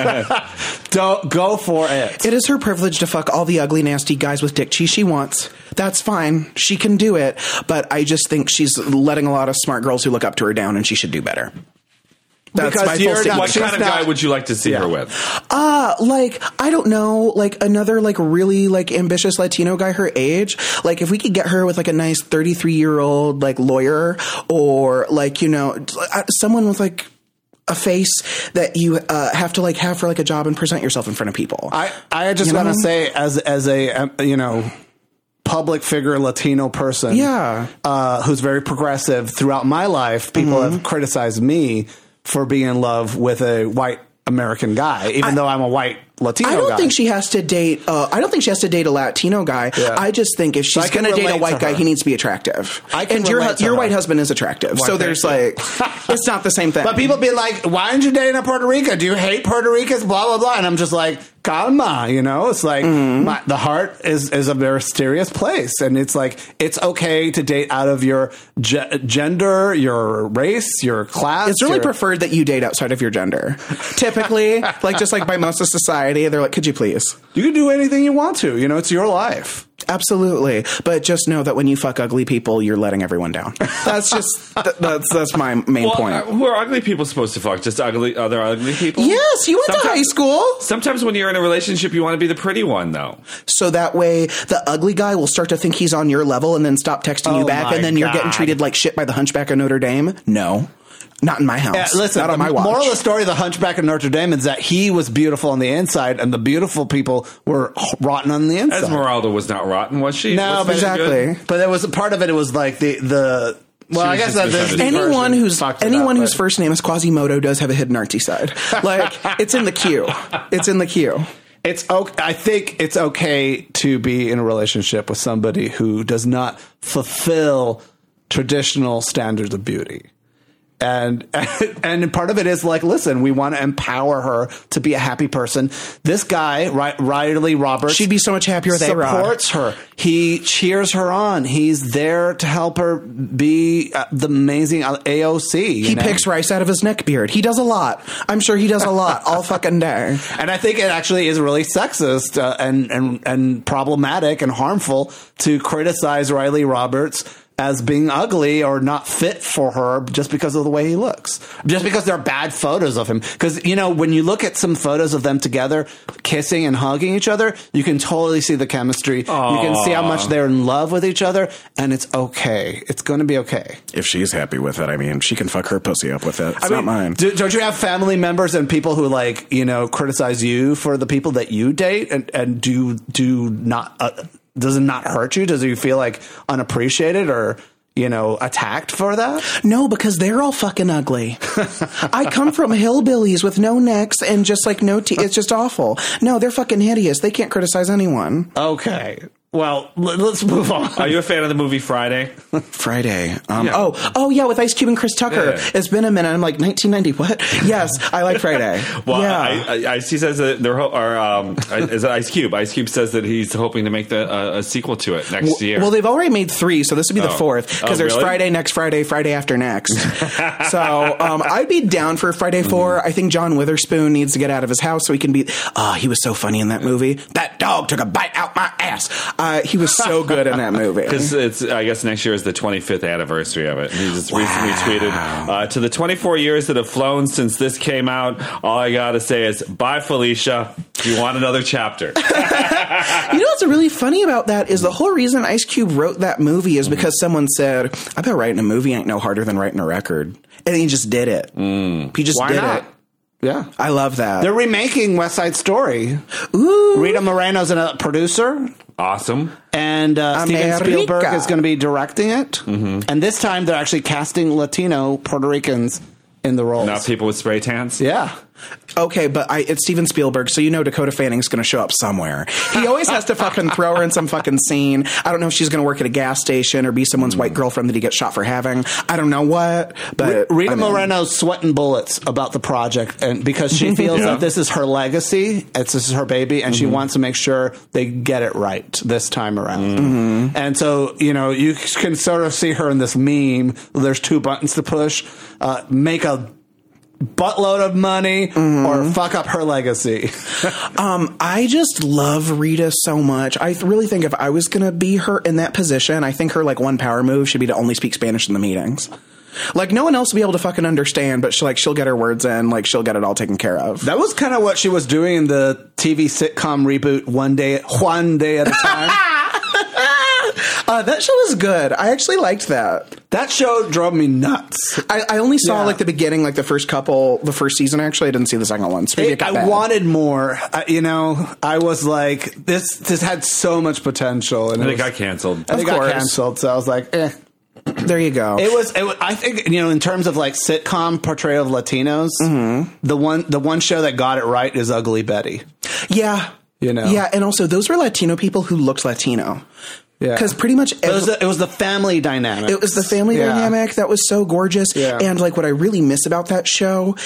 don't go for it. It is her privilege to fuck all the ugly, nasty guys with dick cheese she wants. That's fine. She can do it. But I just think she's letting a lot of smart girls who look up to her down, and she should do better. That's because my full statement. What kind of guy would you like to see her with? Like, I don't know, like another like really like ambitious Latino guy her age. Like if we could get her with like a nice 33-year-old like lawyer, or like, you know, someone with like a face that you have to like have for like a job and present yourself in front of people. I just want to say as a you know, public figure Latino person, who's very progressive, throughout my life, people have criticized me for being in love with a white American guy, even though I'm a white Latino guy. I don't think she has to date. I don't think she has to date a Latino guy. Yeah. I just think if she's going to date a white guy, he needs to be attractive. And your white husband is attractive, so there's like, it's not the same thing. But people be like, "Why aren't you dating a Puerto Rican? Do you hate Puerto Ricans?" Blah blah blah. And I'm just like, calma, you know. It's like the heart is a very mysterious place, and it's like it's okay to date out of your gender, your race, your class. It's really preferred that you date outside of your gender. Typically, like just like by most of society, they're like, could you please? You can do anything you want to. You know, it's your life. Absolutely. But just know that when you fuck ugly people, you're letting everyone down. That's just, that's my main point. Who are ugly people supposed to fuck? Just other ugly people? Yes, you went to high school. Sometimes when you're in a relationship, you want to be the pretty one, though. So that way, the ugly guy will start to think he's on your level and then stop texting you back, and then you're getting treated like shit by the Hunchback of Notre Dame? No. Not in my house. Yeah, listen, not on my watch. The moral of the story of the Hunchback of Notre Dame is that he was beautiful on the inside, and the beautiful people were rotten on the inside. Esmeralda was not rotten, was she? No, but exactly. But there was a part of it. It was like the. Well, I guess that anyone whose first name is Quasimodo does have a hidden artsy side. Like it's in the queue. It's in the queue. It's okay. I think it's okay to be in a relationship with somebody who does not fulfill traditional standards of beauty. And part of it is like, listen, we want to empower her to be a happy person. This guy, Riley Roberts, she'd be so much happier with A-Rod. Supports her. He cheers her on. He's there to help her be the amazing AOC. He picks rice out of his neck beard. He does a lot. I'm sure he does a lot all fucking day. And I think it actually is really sexist and problematic and harmful to criticize Riley Roberts as being ugly or not fit for her just because of the way he looks. Just because they're bad photos of him. Because, you know, when you look at some photos of them together, kissing and hugging each other, you can totally see the chemistry. Aww. You can see how much they're in love with each other, and it's okay. It's going to be okay. If she's happy with it, I mean, she can fuck her pussy up with it. It's not mine. Don't you have family members and people who, like, you know, criticize you for the people that you date and do not... does it not hurt you? Does you feel like unappreciated or, you know, attacked for that? No, because they're all fucking ugly. I come from hillbillies with no necks and just like no teeth. It's just awful. No, they're fucking hideous. They can't criticize anyone. Okay. Well, let's move on. Are you a fan of the movie Friday? Friday. Yeah. Oh, yeah, with Ice Cube and Chris Tucker. Yeah. It's been a minute. I'm like, 1990, what? Yes, I like Friday. Well, yeah. He says that is it Ice Cube? Ice Cube says that he's hoping to make a sequel to it next year. Well, they've already made 3, so this would be the 4th. Because there's really? Friday, next Friday, Friday after next. So I'd be down for Friday 4. I think John Witherspoon needs to get out of his house so he can be... he was so funny in that movie. That dog took a bite out my ass. He was so good in that movie. Because I guess next year is the 25th anniversary of it. He just recently tweeted, to the 24 years that have flown since this came out, all I got to say is, bye, Felicia. You want another chapter. You know what's really funny about that is the whole reason Ice Cube wrote that movie is because someone said, I bet writing a movie ain't no harder than writing a record. And he just did it. He just Why did not? it. Yeah. I love that. They're remaking West Side Story. Ooh. Rita Moreno's a producer. Awesome. And Steven Spielberg is going to be directing it. Mm-hmm. And this time they're actually casting Latino Puerto Ricans in the roles. Not people with spray tans? Yeah. Okay, but it's Steven Spielberg, so you know Dakota Fanning's going to show up somewhere. He always has to fucking throw her in some fucking scene. I don't know if she's going to work at a gas station or be someone's white girlfriend that he gets shot for having. I don't know what, but... Rita Moreno's sweating bullets about the project and because she feels that this is her legacy, this is her baby, and she wants to make sure they get it right this time around. And so, you know, you can sort of see her in this meme. There's 2 buttons to push. Make a buttload of money or fuck up her legacy. I just love Rita so much. I really think if I was going to be her in that position, I think her like one power move should be to only speak Spanish in the meetings. Like no one else will be able to fucking understand, but she'll get her words in, like she'll get it all taken care of. That was kind of what she was doing in the TV sitcom reboot One Day at a Time. That show was good. I actually liked that. That show drove me nuts. I only saw like the beginning, like the first season. Actually, I didn't see the second one. So I wanted more. You know, I was like, this had so much potential, and it got canceled. It got canceled. So I was like, eh. There you go. It was. I think, you know, in terms of like sitcom portrayal of Latinos, the one show that got it right is Ugly Betty. Yeah. You know. Yeah, and also those were Latino people who looked Latino. Yeah. Because pretty much it was the family dynamic. It was the family dynamic that was so gorgeous. Yeah. And like what I really miss about that show,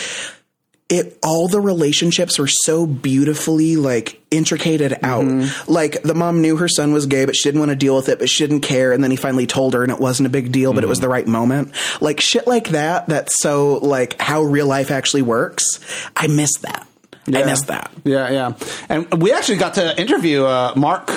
all the relationships were so beautifully like intricated out. Like the mom knew her son was gay, but she didn't want to deal with it, but she didn't care. And then he finally told her and it wasn't a big deal, but it was the right moment. Like shit like that. That's so like how real life actually works. I miss that. Yeah. I miss that. Yeah. Yeah. And we actually got to interview Mark,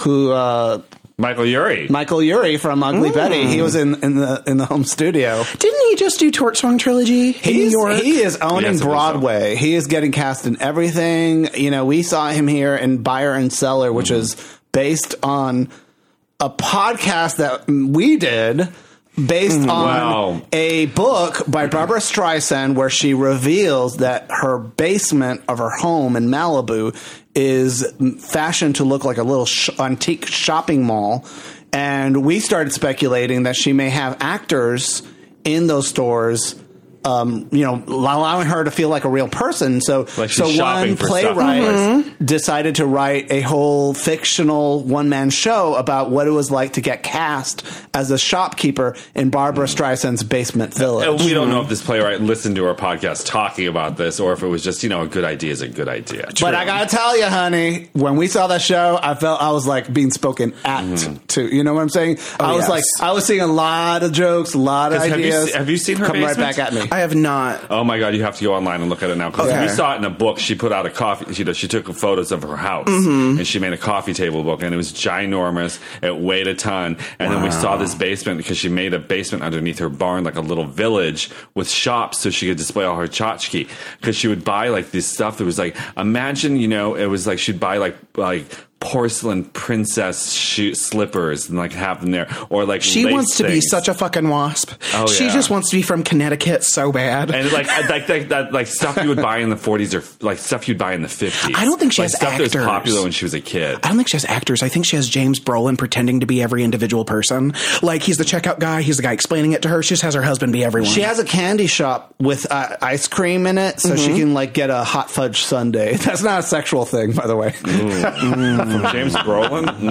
Michael Urie from Ugly Betty. He was in the home studio. Didn't he just do Torch Song Trilogy in New York? He is owning Broadway. He is getting cast in everything. You know, we saw him here in Buyer and Seller, which is based on a podcast that we did based on a book by Barbara Streisand where she reveals that her basement of her home in Malibu is fashioned to look like a little antique shopping mall. And we started speculating that she may have actors in those stores allowing her to feel like a real person. So, Like she's shopping one for playwright stuff. decided to write a whole fictional one-man show about what it was like to get cast as a shopkeeper in Barbara Streisand's basement village. And we don't know if this playwright listened to our podcast talking about this or if it was just, a good idea is a good idea. But I gotta tell you, honey, when we saw that show, I was like being spoken at too. You know what I'm saying? I was seeing a lot of jokes, a lot of ideas. Have you seen her come basement? right back at me? I have not. Oh my God, you have to go online and look at it now. Because Okay. we saw it in a book. She put out a coffee. She took photos of her house and she made a coffee table book, and it was ginormous. It weighed a ton. And then we saw this basement because she made a basement underneath her barn, like a little village with shops, so she could display all her tchotchke. Because she would buy like this stuff that was like, imagine, it was like she'd buy like porcelain princess slippers and like have them there, or like She lace wants to be things. such a fucking wasp. Oh, She yeah. just wants to be from Connecticut so bad. And like stuff you would buy in the 40s or like stuff you'd buy in the 50s. I don't think she like has stuff that was actors. popular when she was a kid. I don't think she has actors. I think she has James Brolin pretending to be every individual person. Like, he's the checkout guy. He's the guy explaining it to her. She just has her husband be everyone. She has a candy shop with ice cream in it, so she can like get a hot fudge sundae. That's not a sexual thing, by the way. From James Brolin.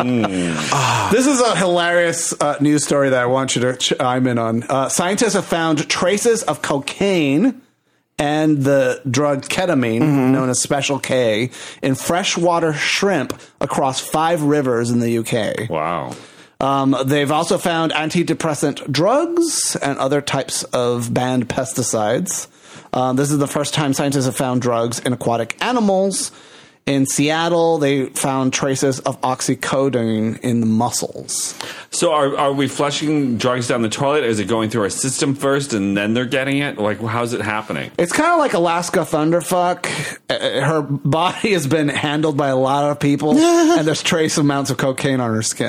This is a hilarious news story that I want you to chime in on. Scientists have found traces of cocaine and the drug ketamine, known as Special K, in freshwater shrimp across 5 rivers in the UK. Wow. They've also found antidepressant drugs and other types of banned pesticides. This is the first time scientists have found drugs in aquatic animals. In Seattle, they found traces of oxycodone in the mussels. So are we flushing drugs down the toilet? Is it going through our system first and then they're getting it? Like, how's it happening? It's kind of like Alaska Thunderfuck. Her body has been handled by a lot of people, and there's trace amounts of cocaine on her skin.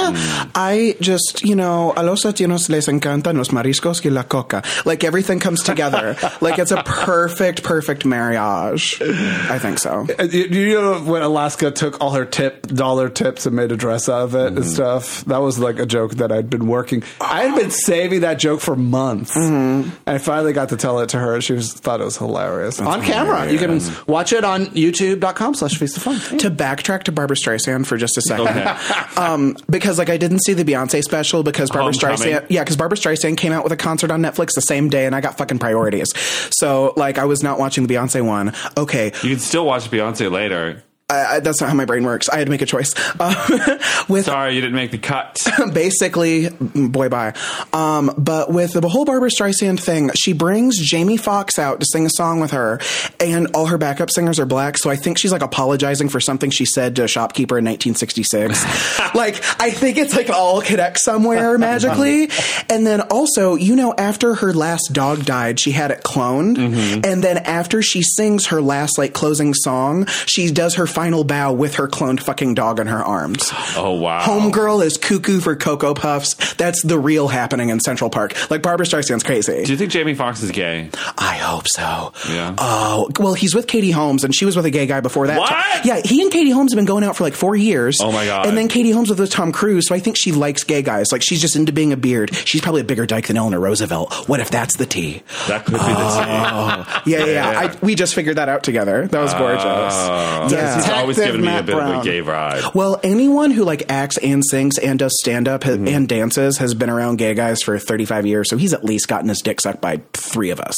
I just, a los latinos les encantan los mariscos y la coca. Like, everything comes together. Like, it's a perfect marriage. I think so. You know when Alaska took all her dollar tips and made a dress out of it and stuff? That was like a joke that I'd been working. I had been saving that joke for months. And I finally got to tell it to her. She thought it was hilarious. On camera. You can watch it on youtube.com/feastofun. To backtrack to Barbara Streisand for just a second. Because I didn't see the Beyonce special because Barbara Streisand came out with a concert on Netflix the same day and I got fucking priorities. So I was not watching the Beyonce one. Okay. You can still watch Beyonce later. That's not how my brain works. I had to make a choice. Sorry, you didn't make the cut. Basically, boy, bye. But with the whole Barbara Streisand thing, she brings Jamie Foxx out to sing a song with her, and all her backup singers are black. So I think she's apologizing for something she said to a shopkeeper in 1966. I think it's all connects somewhere magically. And then also, after her last dog died, she had it cloned, and then after she sings her last closing song, she does her final bow with her cloned fucking dog in her arms. Oh, wow. Homegirl is cuckoo for Cocoa Puffs. That's the real happening in Central Park. Barbara Streisand's crazy. Do you think Jamie Foxx is gay? I hope so. Yeah. Oh, well, he's with Katie Holmes, and she was with a gay guy before that. What? Yeah, he and Katie Holmes have been going out for 4 years. Oh, my God. And then Katie Holmes was with Tom Cruise, so I think she likes gay guys. She's just into being a beard. She's probably a bigger dyke than Eleanor Roosevelt. What if that's the tea? That could be the tea. Yeah. We just figured that out together. That was gorgeous. He's always given me a Matt bit of Brown. a gay vibe. Well, anyone who acts and sings and does stand-up and dances has been around gay guys for 35 years, so he's at least gotten his dick sucked by 3 of us.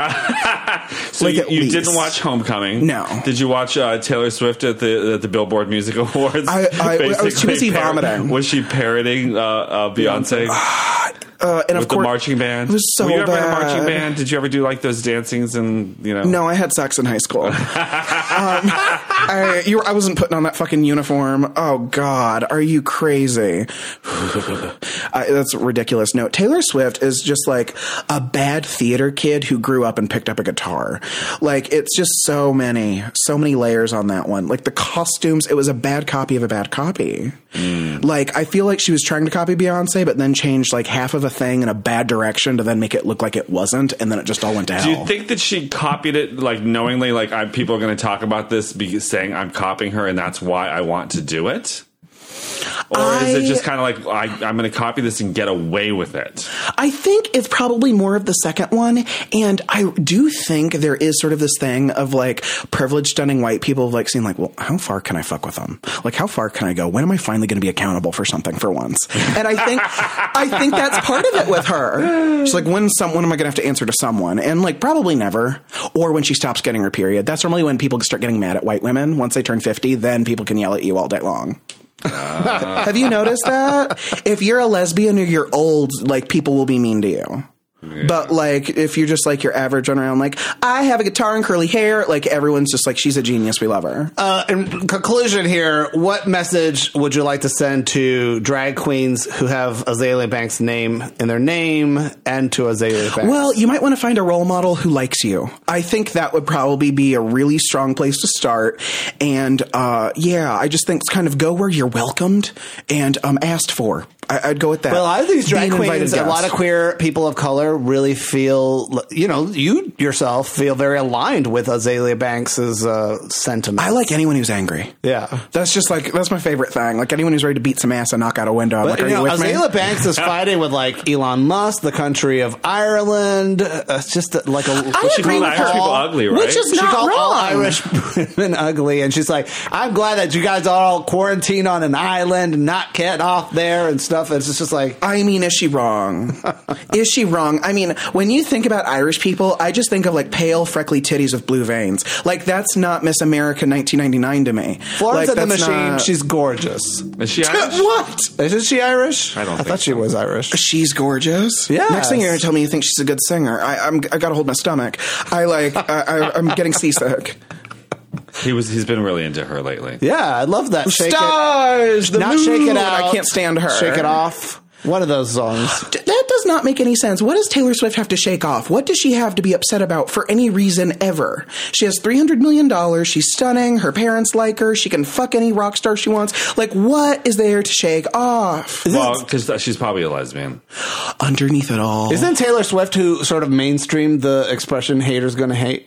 So at you least. didn't watch Homecoming? No. Did you watch Taylor Swift at the Billboard Music Awards? I was too busy vomiting. Was she parroting Beyonce? And of with the course, marching band? It was so Were you ever in a bad. marching band? Did you ever do those dancings and, No, I had sex in high school. I wasn't putting on that fucking uniform. Oh, God. Are you crazy? That's ridiculous. No, Taylor Swift is just a bad theater kid who grew up and picked up a guitar. It's just so many layers on that one. The costumes, it was a bad copy of a bad copy. I feel she was trying to copy Beyonce, but then changed half of a thing in a bad direction to then make it look like it wasn't, and then it just all went to hell. Do you think that she copied it knowingly? People are going to talk about this saying I'm copying her and that's why I want to do it? Or is it just kind of like, I'm going to copy this and get away with it? I think it's probably more of the second one. And I do think there is sort of this thing of like privileged, stunning white people like saying like, well, how far can I fuck with them? Like, how far can I go? When am I finally going to be accountable for something for once? And I think that's part of it with her. She's like, when am I going to have to answer to someone? And like, probably never. Or when she stops getting her period. That's normally when people start getting mad at white women. Once they turn 50, then people can yell at you all day long. Have you noticed that? If you're a lesbian or you're old, like, people will be mean to you. Yeah. But like, if you're just like your average run around, like, I have a guitar and curly hair, like, everyone's just like, she's a genius, we love her. In conclusion here, what message would you like to send to drag queens who have Azealia Banks' name in their name and to Azealia Banks? Well, you might want to find a role model who likes you. I think that would probably be a really strong place to start. And I just think kind of go where you're welcomed and asked for. I'd go with that. Well, a lot of these drag queens, a lot of queer people of color really feel, you yourself feel very aligned with Azealia Banks' sentiments. I like anyone who's angry. Yeah. That's my favorite thing. Like, anyone who's ready to beat some ass and knock out a window. I'm like, are you with me? Azealia Banks is fighting with like Elon Musk, the country of Ireland. It's just like she called Irish people ugly, right? Which is not wrong. She called all Irish women ugly, and she's like, I'm glad that you guys are all quarantined on an island and not get off there and stuff. It's just like, I mean, is she wrong? Is she wrong? I mean, when you think about Irish people, I just think of like pale, freckly titties with blue veins. Like, that's not Miss America 1999 to me. Florence like, and the Machine, she's gorgeous. Is she Irish? What? Isn't she Irish? I thought she was Irish. She's gorgeous. Yeah. Next thing you're gonna tell me you think she's a good singer. I gotta hold my stomach. I'm getting seasick. He's been really into her lately. Yeah, I love that. Stars, the not moon. Shake It Out. I can't stand her. Shake It Off. One of those songs. That does not make any sense. What does Taylor Swift have to shake off? What does she have to be upset about for any reason ever? She has $300 million. She's stunning. Her parents like her. She can fuck any rock star she wants. Like, what is there to shake off? Well, because she's probably a lesbian. Underneath it all. Isn't Taylor Swift who sort of mainstreamed the expression haters gonna hate?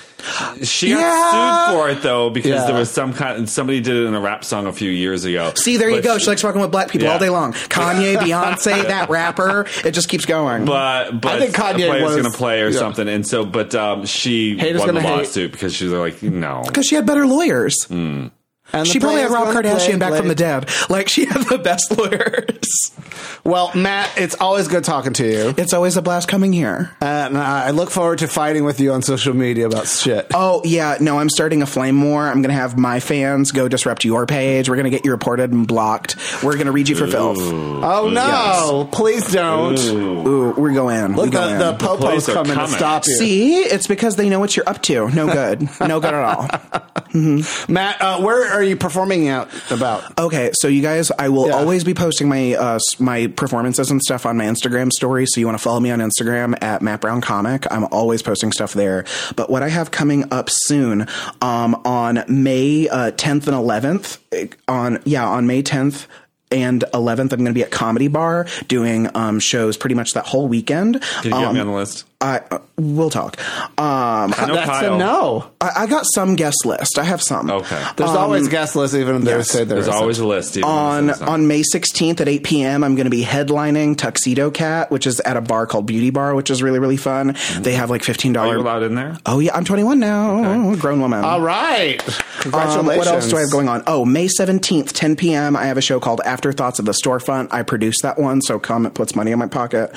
She got sued for it though because there was somebody did it in a rap song a few years ago. See, there you go. She likes fucking with black people all day long. Kanye, Beyonce, that rapper, it just keeps going. But I think Kanye was going to play or something, and so she won the lawsuit because she was like, no, because she had better lawyers. And she probably had Rob Kardashian back from the dead. Like, she had the best lawyers. Well, Matt, it's always good talking to you. It's always a blast coming here. And I look forward to fighting with you on social media about shit. Oh, yeah. No, I'm starting a flame war. I'm going to have my fans go disrupt your page. We're going to get you reported and blocked. We're going to read you for filth. Oh, no. Yes. Please don't. Ooh, we're going. Look, the popos coming to stop you. See? It's because they know what you're up to. No good. No good at all. Mm-hmm. Matt, where are you performing about? Okay, so you guys, I will always be posting my my performances and stuff on my Instagram story. So you want to follow me on Instagram at Matt Brown Comic. I'm always posting stuff there. But what I have coming up soon, on May 10th and 11th, on May 10th and 11th, I'm going to be at Comedy Bar doing shows pretty much that whole weekend. Can you get me on the list? We'll talk. I know that's Kyle. a no. I got some guest list. I have some. Okay. There's always guest lists, even if there's always a list. On May 16th at 8 p.m., I'm going to be headlining Tuxedo Cat, which is at a bar called Beauty Bar, which is really, really fun. Mm-hmm. They have like $15. Are you allowed in there? Oh, yeah. I'm 21 now. Okay. Grown woman. All right. Congratulations. What else do I have going on? Oh, May 17th, 10 p.m., I have a show called Afterthoughts of the Storefront. I produced that one, so come, it puts money in my pocket.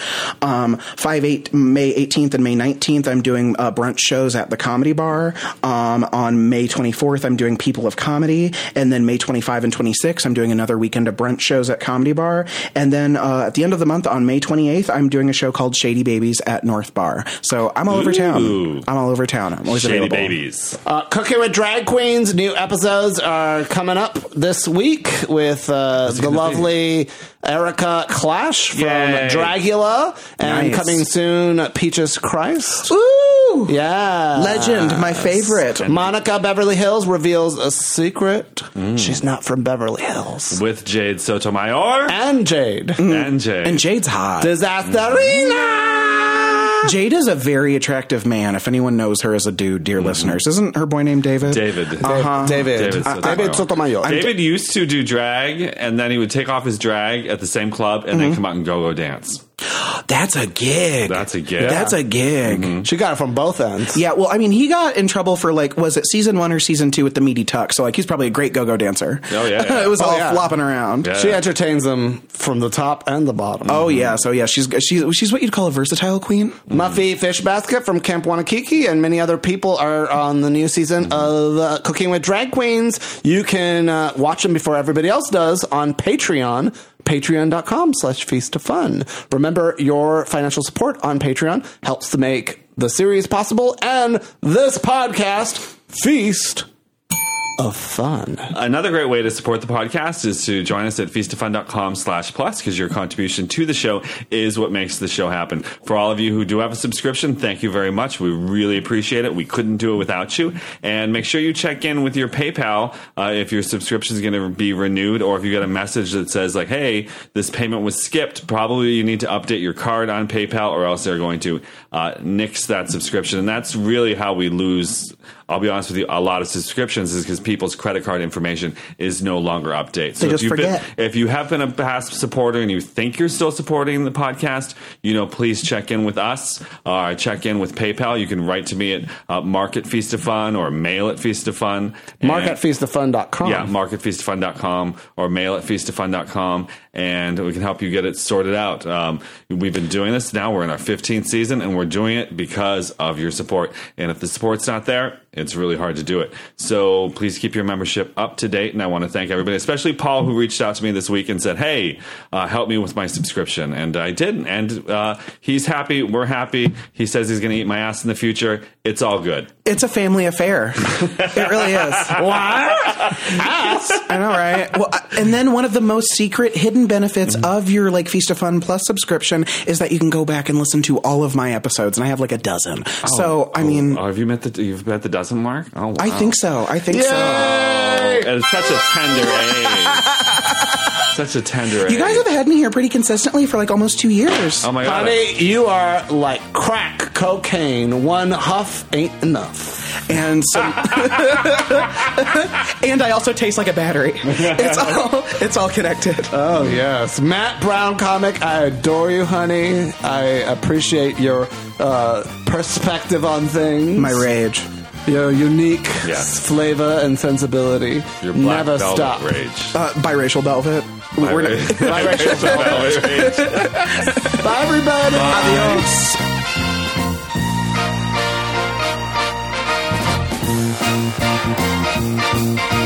May 18th and May 19th, I'm doing brunch shows at the Comedy Bar. On May 24th, I'm doing People of Comedy. And then May 25 and 26, I'm doing another weekend of brunch shows at Comedy Bar. And then at the end of the month, on May 28th, I'm doing a show called Shady Babies at North Bar. So I'm all over town. I'm always Shady available. Babies. Cooking with Drag Queens. New episodes are coming up this week with the lovely Erica Clash from Dragula. And coming soon, Peaches Christ. Ooh! Yeah. Legend, my favorite. Monica Beverly Hills reveals a secret. She's not from Beverly Hills. With Jade Sotomayor. And Jade. And Jade. And Jade's hot. Disasterina! Jade is a very attractive man. If anyone knows her as a dude, dear listeners, isn't her boy named David? David. David Sotomayor. David used to do drag, and then he would take off his drag at the same club and then come out and go dance. That's a gig. That's a gig. That's a gig. She got it from both ends. Yeah, well, I mean, he got in trouble for, like, was it season 1 or season 2 with the meaty tuck? So, like, he's probably a great go-go dancer. Oh, yeah. It was all flopping around. Yeah. She entertains them from the top and the bottom. Oh, yeah. So, yeah, she's what you'd call a versatile queen. Muffy Fishbasket from Camp Wanakiki and many other people are on the new season of Cooking with Drag Queens. You can watch them before everybody else does on Patreon. Patreon.com/feast of fun. Remember, your financial support on Patreon helps to make the series possible and this podcast Feast of Fun. Another great way to support the podcast is to join us at feastoffun.com/plus, because your contribution to the show is what makes the show happen. For all of you who do have a subscription, thank you very much. We really appreciate it. We couldn't do it without you. And make sure you check in with your PayPal if your subscription is going to be renewed, or if you get a message that says, like, hey, this payment was skipped. Probably you need to update your card on PayPal, or else they're going to nix that subscription. And that's really how we lose, I'll be honest with you, a lot of subscriptions, is because people's credit card information is no longer updated. So just forget. If you have been a past supporter and you think you're still supporting the podcast, please check in with us. Check in with PayPal. You can write to me at Mark at Feast of Fun, or mail at Feast of Fun. Mark at feastoffun.com. Yeah, Mark at feastoffun.com, or mail at feastoffun.com, and we can help you get it sorted out. We've been doing this now. We're in our 15th season, and we're doing it because of your support. And if the support's not there, it's really hard to do it. So please keep your membership up to date. And I want to thank everybody, especially Paul, who reached out to me this week and said, hey, help me with my subscription. And I did. And he's happy. We're happy. He says he's going to eat my ass in the future. It's all good. It's a family affair. It really is. What? Ass? I know, right? Well, and then one of the most secret hidden benefits of your Feast of Fun Plus subscription is that you can go back and listen to all of my episodes, and I have like a dozen. Have you met the dozen mark? Oh, wow. I think so. And it's such a tender age. Such a tender age. You guys have had me here pretty consistently for almost 2 years. Oh my God. Honey, you are like crack cocaine. One huff ain't enough. And so, and I also taste like a battery. It's all connected. Oh yes, Matt Brown comic. I adore you, honey. I appreciate your perspective on things. My rage. Your unique flavor and sensibility. Your black never velvet stop. rage. Biracial velvet. Biracial velvet rage. Bye, everybody. Bye. Adios.